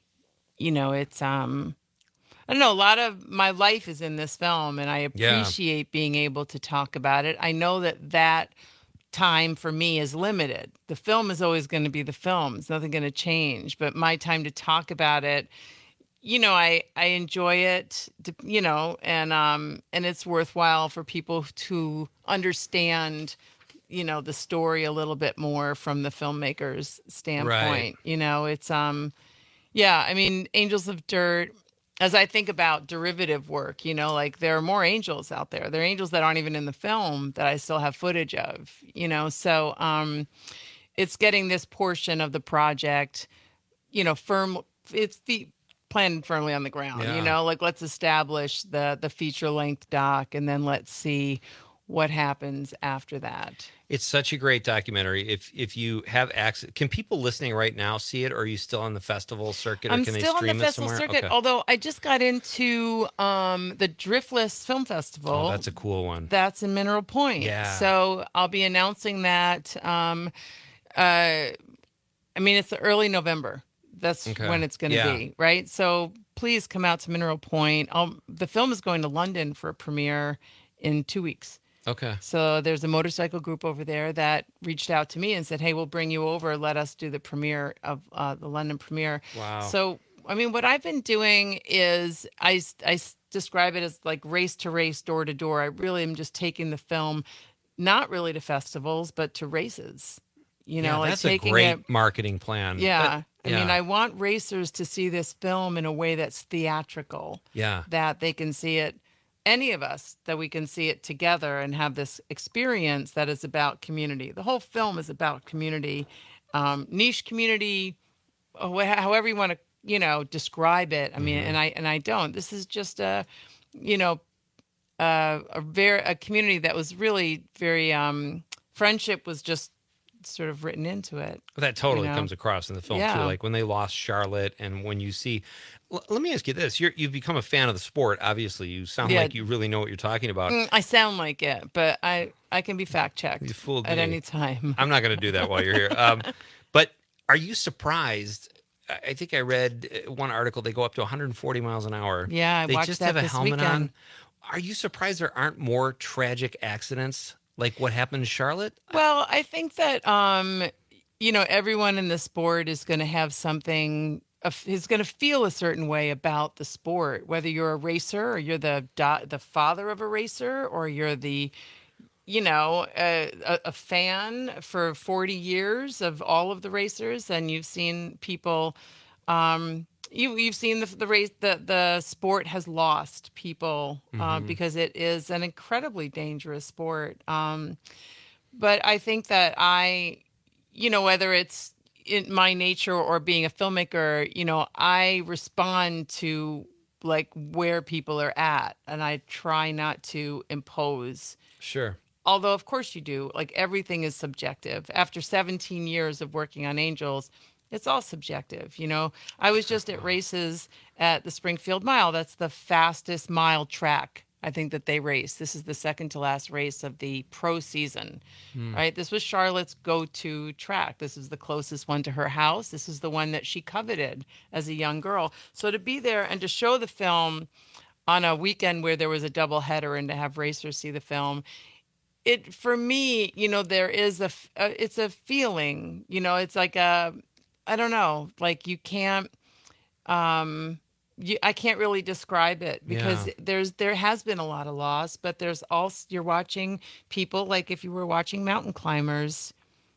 you know, it's um, I don't know. A lot of my life is in this film, and I Yeah. appreciate being able to talk about it. I know that that time for me is limited. The film is always going to be the film. It's nothing going to change. But my time to talk about it, you know, I I enjoy it, to- you know, and um, and it's worthwhile for people to understand, you know, the story a little bit more from the filmmaker's standpoint. You know, it's um, yeah. I mean, Angels of Dirt. As I think about derivative work, you know, like there are more angels out there. There are angels that aren't even in the film that I still have footage of, you know. So um, it's getting this portion of the project, you know, firm. It's feet planted firmly on the ground, Yeah. you know. Like let's establish the the feature length doc, and then let's see what happens after that. it's such a great documentary. If if you have access, can people listening right now see it, or are you still on the festival circuit, or I'm can still they stream on the it festival somewhere? circuit, Okay. although I just got into um, the Driftless Film Festival. Oh, that's a cool one. That's in Mineral Point. Yeah. So I'll be announcing that. Um, uh, I mean, it's early November. That's Okay. when it's going to Yeah. be, right? So please come out to Mineral Point. I'll, the film is going to London for a premiere in two weeks. Okay. So there's a motorcycle group over there that reached out to me and said, "Hey, we'll bring you over. Let us do the premiere of uh, the London premiere." Wow. So, I mean, what I've been doing is I, I s- describe it as like race to race, door to door. I really am just taking the film, not really to festivals, but to races. You know, yeah, like that's taking a great it. marketing plan. Yeah. But- I mean, yeah. I want racers to see this film in a way that's theatrical. Yeah. That they can see it, any of us, that we can see it together and have this experience that is about community. The whole film is about community, um, niche community, wh- however you want to, you know, describe it. I mean, Mm-hmm. and I and I don't. This is just a, you know, uh, a very a community that was really very um, friendship was just sort of written into it. That totally you know? comes across in the film Yeah. too. Like when they lost Charlotte, and when you see, L- let me ask you this: You're, you've become a fan of the sport. Obviously, you sound Yeah. like you really know what you're talking about. Mm, I sound like it, but I I can be fact checked You fooled at me. any time. I'm not going to do that while you're here. Um, but are you surprised? I- I think I read uh, one article. They go up to one hundred forty miles an hour. Yeah, I they watched just that have a this helmet weekend. on. Are you surprised there aren't more tragic accidents Like what happened to Charlotte? Well, I think that, um, you know, everyone in the sport is going to have something, is going to feel a certain way about the sport, whether you're a racer or you're the da- the father of a racer or you're the, you know, a, a, a fan for forty years of all of the racers, and you've seen people, um, you, you've seen the, the race, the, the sport has lost people uh, Mhm. because it is an incredibly dangerous sport. Um, but I think that I, you know, whether it's in my nature or being a filmmaker, you know, I respond to like where people are at, and I try not to impose. Sure. Although, of course, you do. Like, everything is subjective. After seventeen years of working on Angels, it's all subjective. You know, I was just at races at the Springfield Mile. That's the fastest mile track, I think, that they race. This is the second to last race of the pro season, Hmm. right? This was Charlotte's go-to track. This is the closest one to her house. This is the one that she coveted as a young girl. So to be there and to show the film on a weekend where there was a double header and to have racers see the film, it, for me, you know, there is a, f- uh, it's a feeling, you know, it's like a, I don't know, like you can't, um, you, I can't really describe it because Yeah. there's, there has been a lot of loss, but there's also, you're watching people, like if you were watching mountain climbers,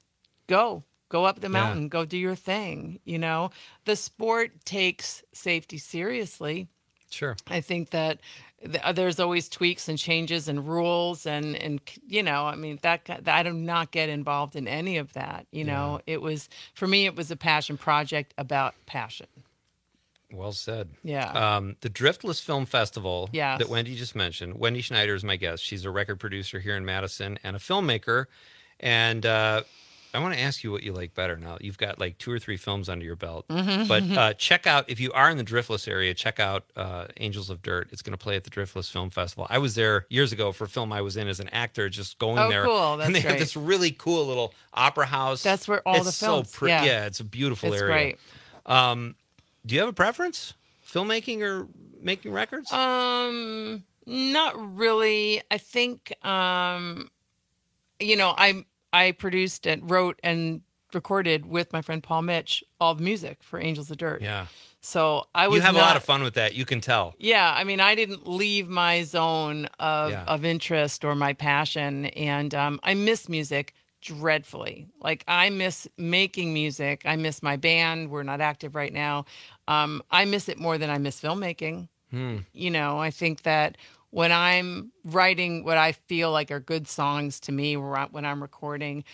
go, go up the Yeah. mountain, go do your thing. You know, the sport takes safety seriously. Sure. I think that th- there's always tweaks and changes and rules and, and you know, I mean, that, that I do not get involved in any of that. You know, it was, for me, it was a passion project about passion. Well said. Yeah. Um, the Driftless Film Festival Yes. that Wendy just mentioned. Wendy Schneider is my guest. She's a record producer here in Madison and a filmmaker. And uh, I want to ask you what you like better now. You've got like two or three films under your belt. Mhm. But uh, check out, if you are in the Driftless area, check out uh, Angels of Dirt. It's going to play at the Driftless Film Festival. I was there years ago for a film I was in as an actor, just going Oh, there. cool. That's and they great. have this really cool little opera house. That's where all it's the films- So pre- yeah. yeah, it's a beautiful It's area. great. Um, do you have a preference? Filmmaking or making records? Um, not really. I think, um, you know, I I produced and wrote and recorded with my friend Paul Mitch all the music for Angels of Dirt. Yeah. So I was You have not, a lot of fun with that. You can tell. Yeah, I mean, I didn't leave my zone of Yeah. of interest or my passion, and um, I miss music dreadfully. Like, I miss making music. I miss my band. We're not active right now. Um, I miss it more than I miss filmmaking. Hmm. You know, I think that when I'm writing what I feel like are good songs to me, where I- when I'm recording,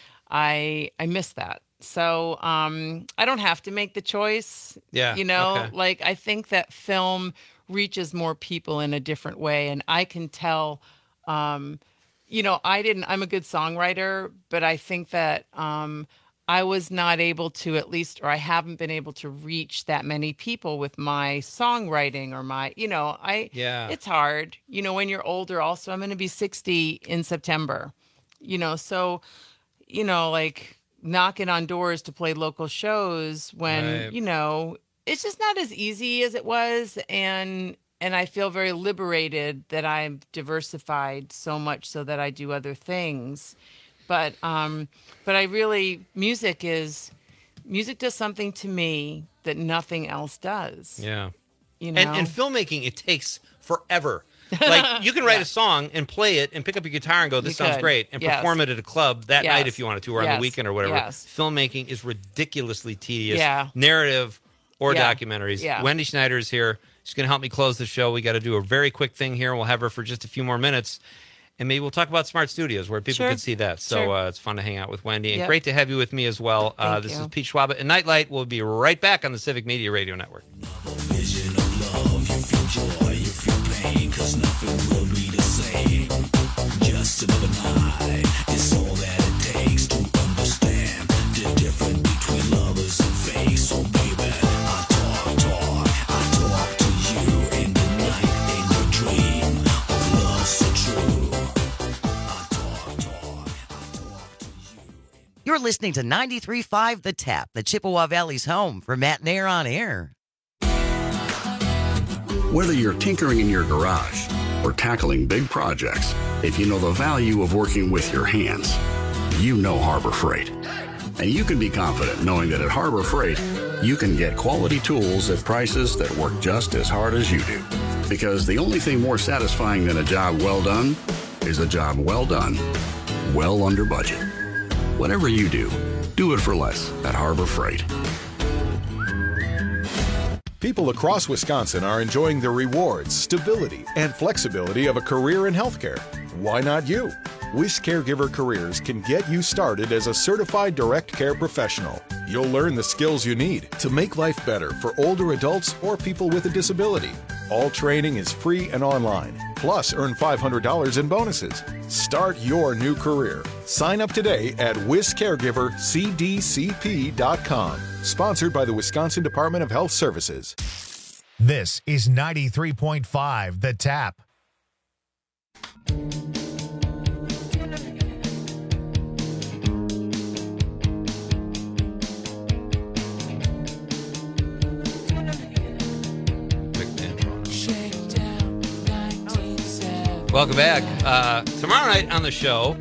I I miss that. So um, I don't have to make the choice. Yeah, You know, okay. like, I think that film reaches more people in a different way, and I can tell. Um, you know, I didn't. I'm a good songwriter, but I think that um, I was not able to, at least, or I haven't been able to reach that many people with my songwriting or my, you know, I. Yeah. It's hard, you know, when you're older. Also, I'm going to be sixty in September. You know, so, you know, like knocking on doors to play local shows when Right. you know it's just not as easy as it was, and. And I feel very liberated that I'm diversified so much so that I do other things. But um, but I really, music is, music does something to me that nothing else does. Yeah. You know? And, and filmmaking, it takes forever. Like, you can write a song and play it and pick up your guitar and go, this You sounds could. great, and Yes. perform it at a club that Yes. night if you wanted to, or on Yes. the weekend or whatever. Yes. Filmmaking is ridiculously tedious. Yeah. Narrative or Yeah. documentaries. Yeah. Wendy Schneider is here. She's going to help me close the show. We got to do a very quick thing here, and we'll have her for just a few more minutes. And maybe we'll talk about Smart Studios, where people Sure. can see that. So Sure. uh, it's fun to hang out with Wendy. And Yep. great to have you with me as well. Uh, Thank this you. is Pete Schwab and Nightlight. We'll be right back on the Civic Media Radio Network. Just another night is all that it takes to understand the difference between lovers and fake. So baby, I talk, talk, I talk to you in the night, in your dream of love so true. I talk, talk, I talk to you. You're listening to ninety-three point five The Tap, the Chippewa Valley's home for Matt and Air on Air. Whether you're tinkering in your garage or tackling big projects, If you know the value of working with your hands, you know Harbor Freight. And you can be confident knowing that at Harbor Freight, you can get quality tools at prices that work just as hard as you do. Because the only thing more satisfying than a job well done is a job well done, well under budget. Whatever you do, do it for less at Harbor Freight. People across Wisconsin are enjoying the rewards, stability, and flexibility of a career in healthcare. Why not you? Wish Caregiver Careers can get you started as a certified direct care professional. You'll learn the skills you need to make life better for older adults or people with a disability. All training is free and online. Plus, earn five hundred dollars in bonuses. Start your new career. Sign up today at wis caregiver c d c p dot com. Sponsored by the Wisconsin Department of Health Services. This is ninety-three point five The Tap. Welcome back. Uh, tomorrow night on the show,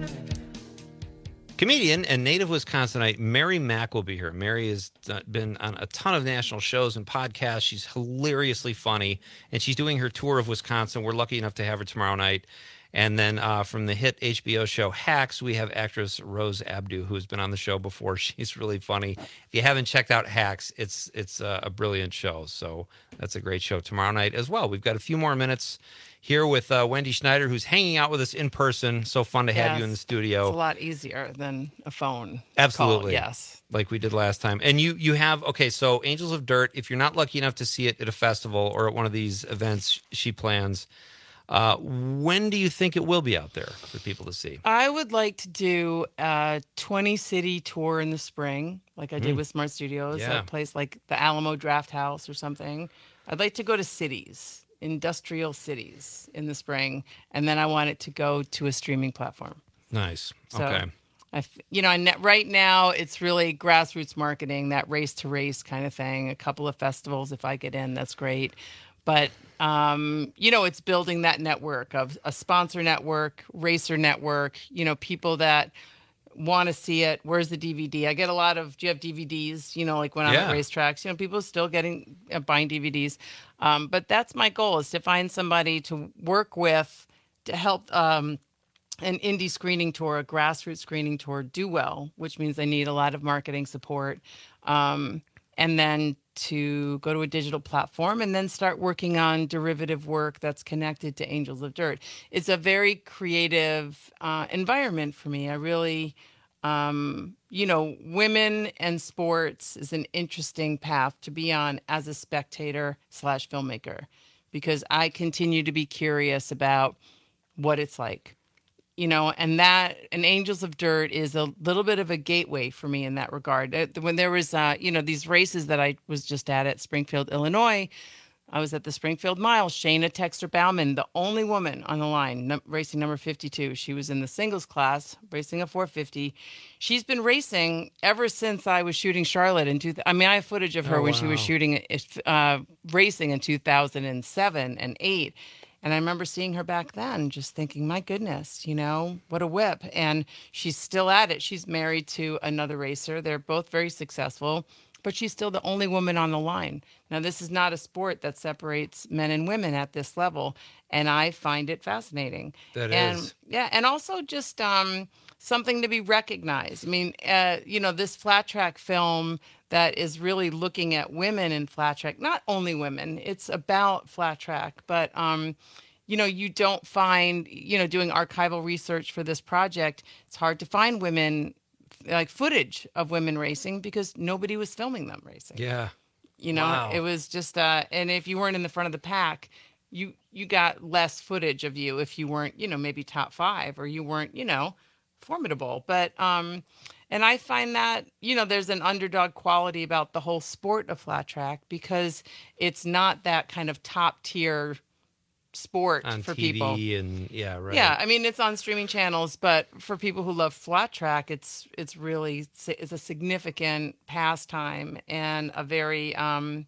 comedian and native Wisconsinite Mary Mack will be here. Mary has been on a ton of national shows and podcasts. She's hilariously funny, and she's doing her tour of Wisconsin. We're lucky enough to have her tomorrow night. And then uh, from the hit H B O show Hacks, we have actress Rose Abdu, who's been on the show before. She's really funny. If you haven't checked out Hacks, it's it's uh, a brilliant show. So that's a great show tomorrow night as well. We've got a few more minutes here with uh, Wendy Schneider, who's hanging out with us in person. So fun to have Yes. you in the studio. It's a lot easier than a phone Absolutely. call. Yes. Like we did last time. And you you have, okay, so Angels of Dirt, if you're not lucky enough to see it at a festival or at one of these events she plans, uh, when do you think it will be out there for people to see? I would like to do a twenty city tour in the spring, like I did Mm. with Smart Studios, Yeah. a place like the Alamo Draft House or something. I'd like to go to cities, industrial cities in the spring, and then I want it to go to a streaming platform. Nice. So, Okay. I, f- you know, and right now it's really grassroots marketing, that race to race kind of thing. A couple of festivals, if I get in, that's great. But, um, you know, it's building that network of a sponsor network, racer network, you know, people that want to see it. Where's the D V D? I get a lot of, do you have D V Ds? You know, like when I'm Yeah. at racetracks, you know, people still getting, uh, buying D V Ds. Um, but that's my goal, is to find somebody to work with to help um, an indie screening tour, a grassroots screening tour do well, which means I need a lot of marketing support. Um, and then to go to a digital platform and then start working on derivative work that's connected to Angels of Dirt. It's a very creative uh, environment for me. I really, um, you know, women and sports is an interesting path to be on as a spectator slash filmmaker, because I continue to be curious about what it's like. You know, and that, and Angels of Dirt is a little bit of a gateway for me in that regard. Uh, When there was, uh, you know, these races that I was just at at Springfield, Illinois, I was at the Springfield Mile. Shayna Texter Bauman, the only woman on the line, num- racing number fifty-two. She was in the singles class, racing a four fifty. She's been racing ever since I was shooting Charlotte in two. I mean, I have footage of her Oh, when she was wow. shooting, uh, racing in two thousand seven and eight. And I remember seeing her back then, just thinking, my goodness, you know, what a whip. And she's still at it. She's married to another racer. They're both very successful, but she's still the only woman on the line. Now, this is not a sport that separates men and women at this level. And I find it fascinating. That and, is. Yeah. And also just um, something to be recognized. I mean, uh, you know, this flat track film that is really looking at women in flat track, not only women, it's about flat track, but, um, you know, you don't find, you know, doing archival research for this project, it's hard to find women, like footage of women racing, because nobody was filming them racing. Yeah. You know, Wow. it was just, uh, and if you weren't in the front of the pack, you, you got less footage of you if you weren't, you know, maybe top five, or you weren't, you know, formidable. But, um, and I find that, you know, there's an underdog quality about the whole sport of flat track, because it's not that kind of top tier sport On for T V people. and yeah, right. Yeah, I mean, it's on streaming channels, but for people who love flat track, it's it's really it's a significant pastime and a very um,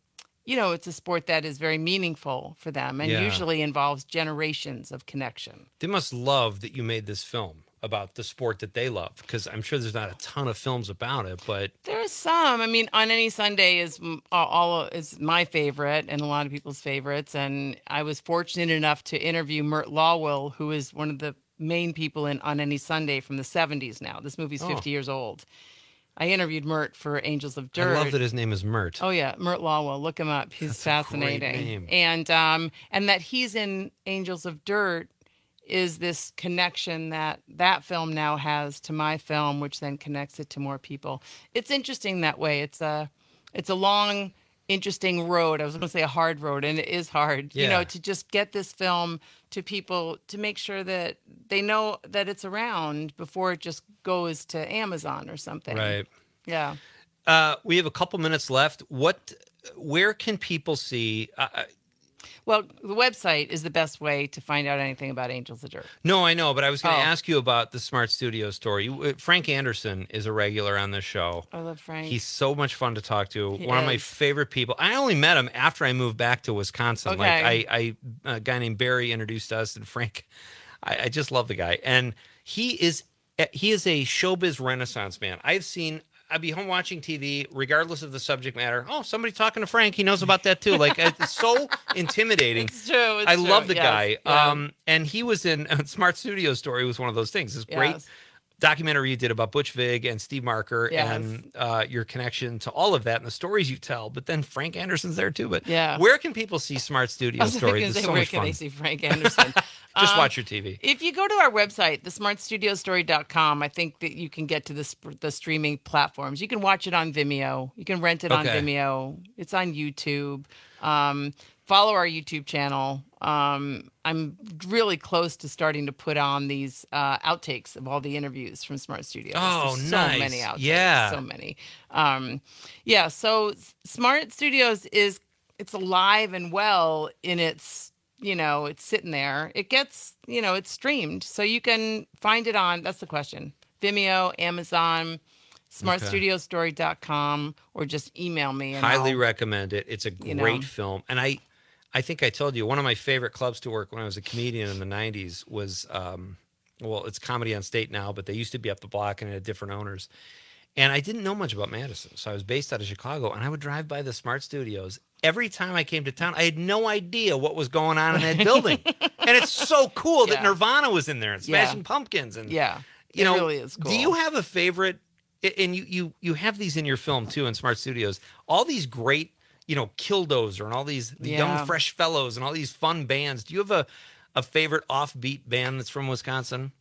you know, it's a sport that is very meaningful for them and Yeah. usually involves generations of connection. They must love that you made this film about the sport that they love, because I'm sure there's not a ton of films about it, but There's some. I mean, On Any Sunday is m- all all- is my favorite and a lot of people's favorites. And I was fortunate enough to interview Mert Lawwell, who is one of the main people in On Any Sunday from the seventies now. This movie's Oh. fifty years old. I interviewed Mert for Angels of I Dirt. love that his name is Mert. Oh yeah, Mert Lawwell. Look him up. He's That's a great fascinating. name. And um, and that he's in Angels of Dirt is this connection that that film now has to my film, which then connects it to more people. It's interesting that way. It's a it's a long, interesting road. I was going to say a hard road, and it is hard. You Yeah. know, to just get this film to people to make sure that they know that it's around before it just goes to Amazon or something. Right. Yeah. Uh, we have a couple minutes left. What, where can people see? Uh, Well, the website is the best way to find out anything about Angels of Dirt. no, I know, but I was going to Oh. ask you about the Smart Studio story. You- uh, Frank Anderson is a regular on this show. I love Frank. He's so much fun to talk to. He One of my is. favorite people. I only met him after I moved back to Wisconsin. Okay. Like I, I, a guy named Barry introduced us, and Frank. I, I just love the guy, and he is he is a showbiz renaissance man. I've seen. I'd be home watching T V, regardless of the subject matter. Oh, somebody talking to Frank. He knows about that too. Like it's so intimidating. It's true. It's I true. love the Yes. guy. Yeah. Um, and he was in Smart Studio Story was one of those things. This great Yes. documentary you did about Butch Vig and Steve Marker Yes. and uh, your connection to all of that and the stories you tell. But then Frank Anderson's there too. But Yeah. where can people see Smart Studio I was Story? going to It's say, so where much can fun. they see Frank Anderson? Just Um, watch your T V. If you go to our website, the smart studio story dot com, I think that you can get to the, sp- the streaming platforms. You can watch it on Vimeo. You can rent it on Okay. Vimeo. It's on YouTube. Um, follow our YouTube channel. Um, I'm really close to starting to put on these uh, outtakes of all the interviews from Smart Studios. Oh, There's nice. So many outtakes. Yeah. So many. Um, yeah. So S- Smart Studios is, it's alive and well in its, you know, it's sitting there. It gets, you know, it's streamed. So you can find it on, that's the question, Vimeo, Amazon, smart studio story dot com, or just email me. And Highly I'll- recommend it. It's a you great know. film. And I I think I told you, one of my favorite clubs to work when I was a comedian in the nineties was, um, well, it's Comedy on State now, but they used to be up the block and it had different owners. And I didn't know much about Madison. So I was based out of Chicago, and I would drive by the Smart Studios. Every time I came to town, I had no idea what was going on in that building. And it's so cool that Yeah. Nirvana was in there and Yeah. Smashing Pumpkins. And Yeah, you it know, really is cool. Do you have a favorite? And you you you have these in your film too in Smart Studios. All these great, you know, Killdozer and all these the Yeah. young fresh fellows and all these fun bands. Do you have a a favorite offbeat band that's from Wisconsin?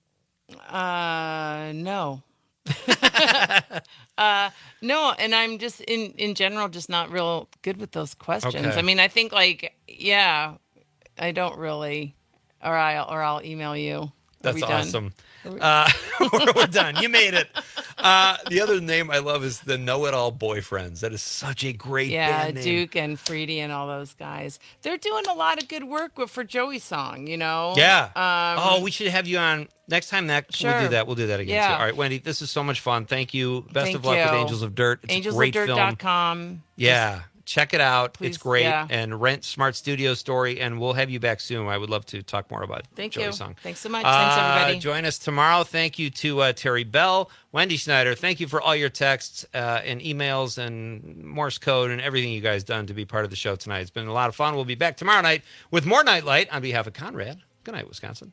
Uh, no. uh, no, and I'm just in in general just not real good with those questions. Okay. I mean, I think like yeah, I don't really, or I'll or I'll email you. Are That's we done? awesome. Uh, we're done. You made it. Uh, the other name I love is the Know It All Boyfriends. That is such a great Yeah, band name. Duke and Freedy and all those guys. They're doing a lot of good work with, for Joey's song, you know? Yeah. Um, oh, we should have you on next time. That we'll Sure. do that. We'll do that again. Yeah. Too. All right, Wendy. This is so much fun. Thank you. Best Thank of luck you. with Angels of Dirt. It's angels a great of dirt dot film. com. Yeah. Check it out. Please, it's great. yeah. And rent Smart Studio Story, and we'll have you back soon. I would love to talk more about Thank Joey's you. song. Thanks so much. Uh, Thanks, everybody. Join us tomorrow. Thank you to uh, Terry Bell, Wendy Schneider. Thank you for all your texts uh, and emails and Morse code and everything you guys done to be part of the show tonight. It's been a lot of fun. We'll be back tomorrow night with more Nightlight on behalf of Conrad. Good night, Wisconsin.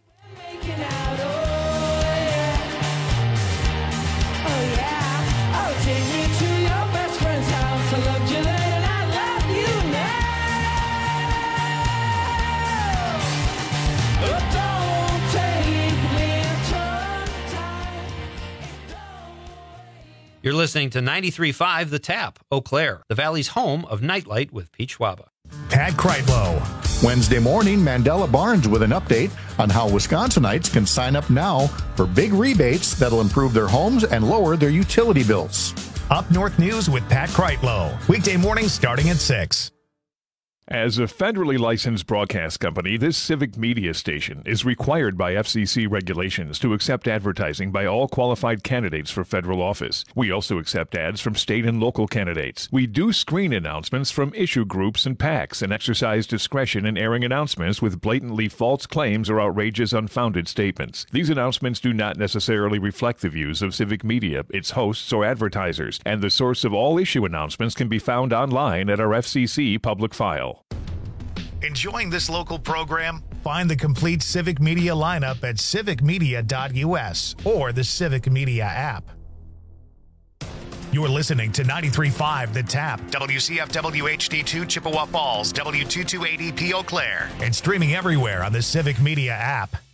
You're listening to ninety-three point five The Tap, Eau Claire, the Valley's home of Nightlight with Pete Schwaba. Pat Kreitlow. Wednesday morning, Mandela Barnes with an update on how Wisconsinites can sign up now for big rebates that'll improve their homes and lower their utility bills. Up North News with Pat Kreitlow. Weekday mornings starting at six. As a federally licensed broadcast company, this civic media station is required by F C C regulations to accept advertising by all qualified candidates for federal office. We also accept ads from state and local candidates. We do screen announcements from issue groups and PACs and exercise discretion in airing announcements with blatantly false claims or outrageous, unfounded statements. These announcements do not necessarily reflect the views of Civic Media, its hosts, or advertisers, and the source of all issue announcements can be found online at our F C C public file. Enjoying this local program? Find the complete Civic Media lineup at civic media dot U S or the Civic Media app. You're listening to ninety-three point five The Tap, W C F W H D two Chippewa Falls, W two two eight E P Eau Claire, and streaming everywhere on the Civic Media app.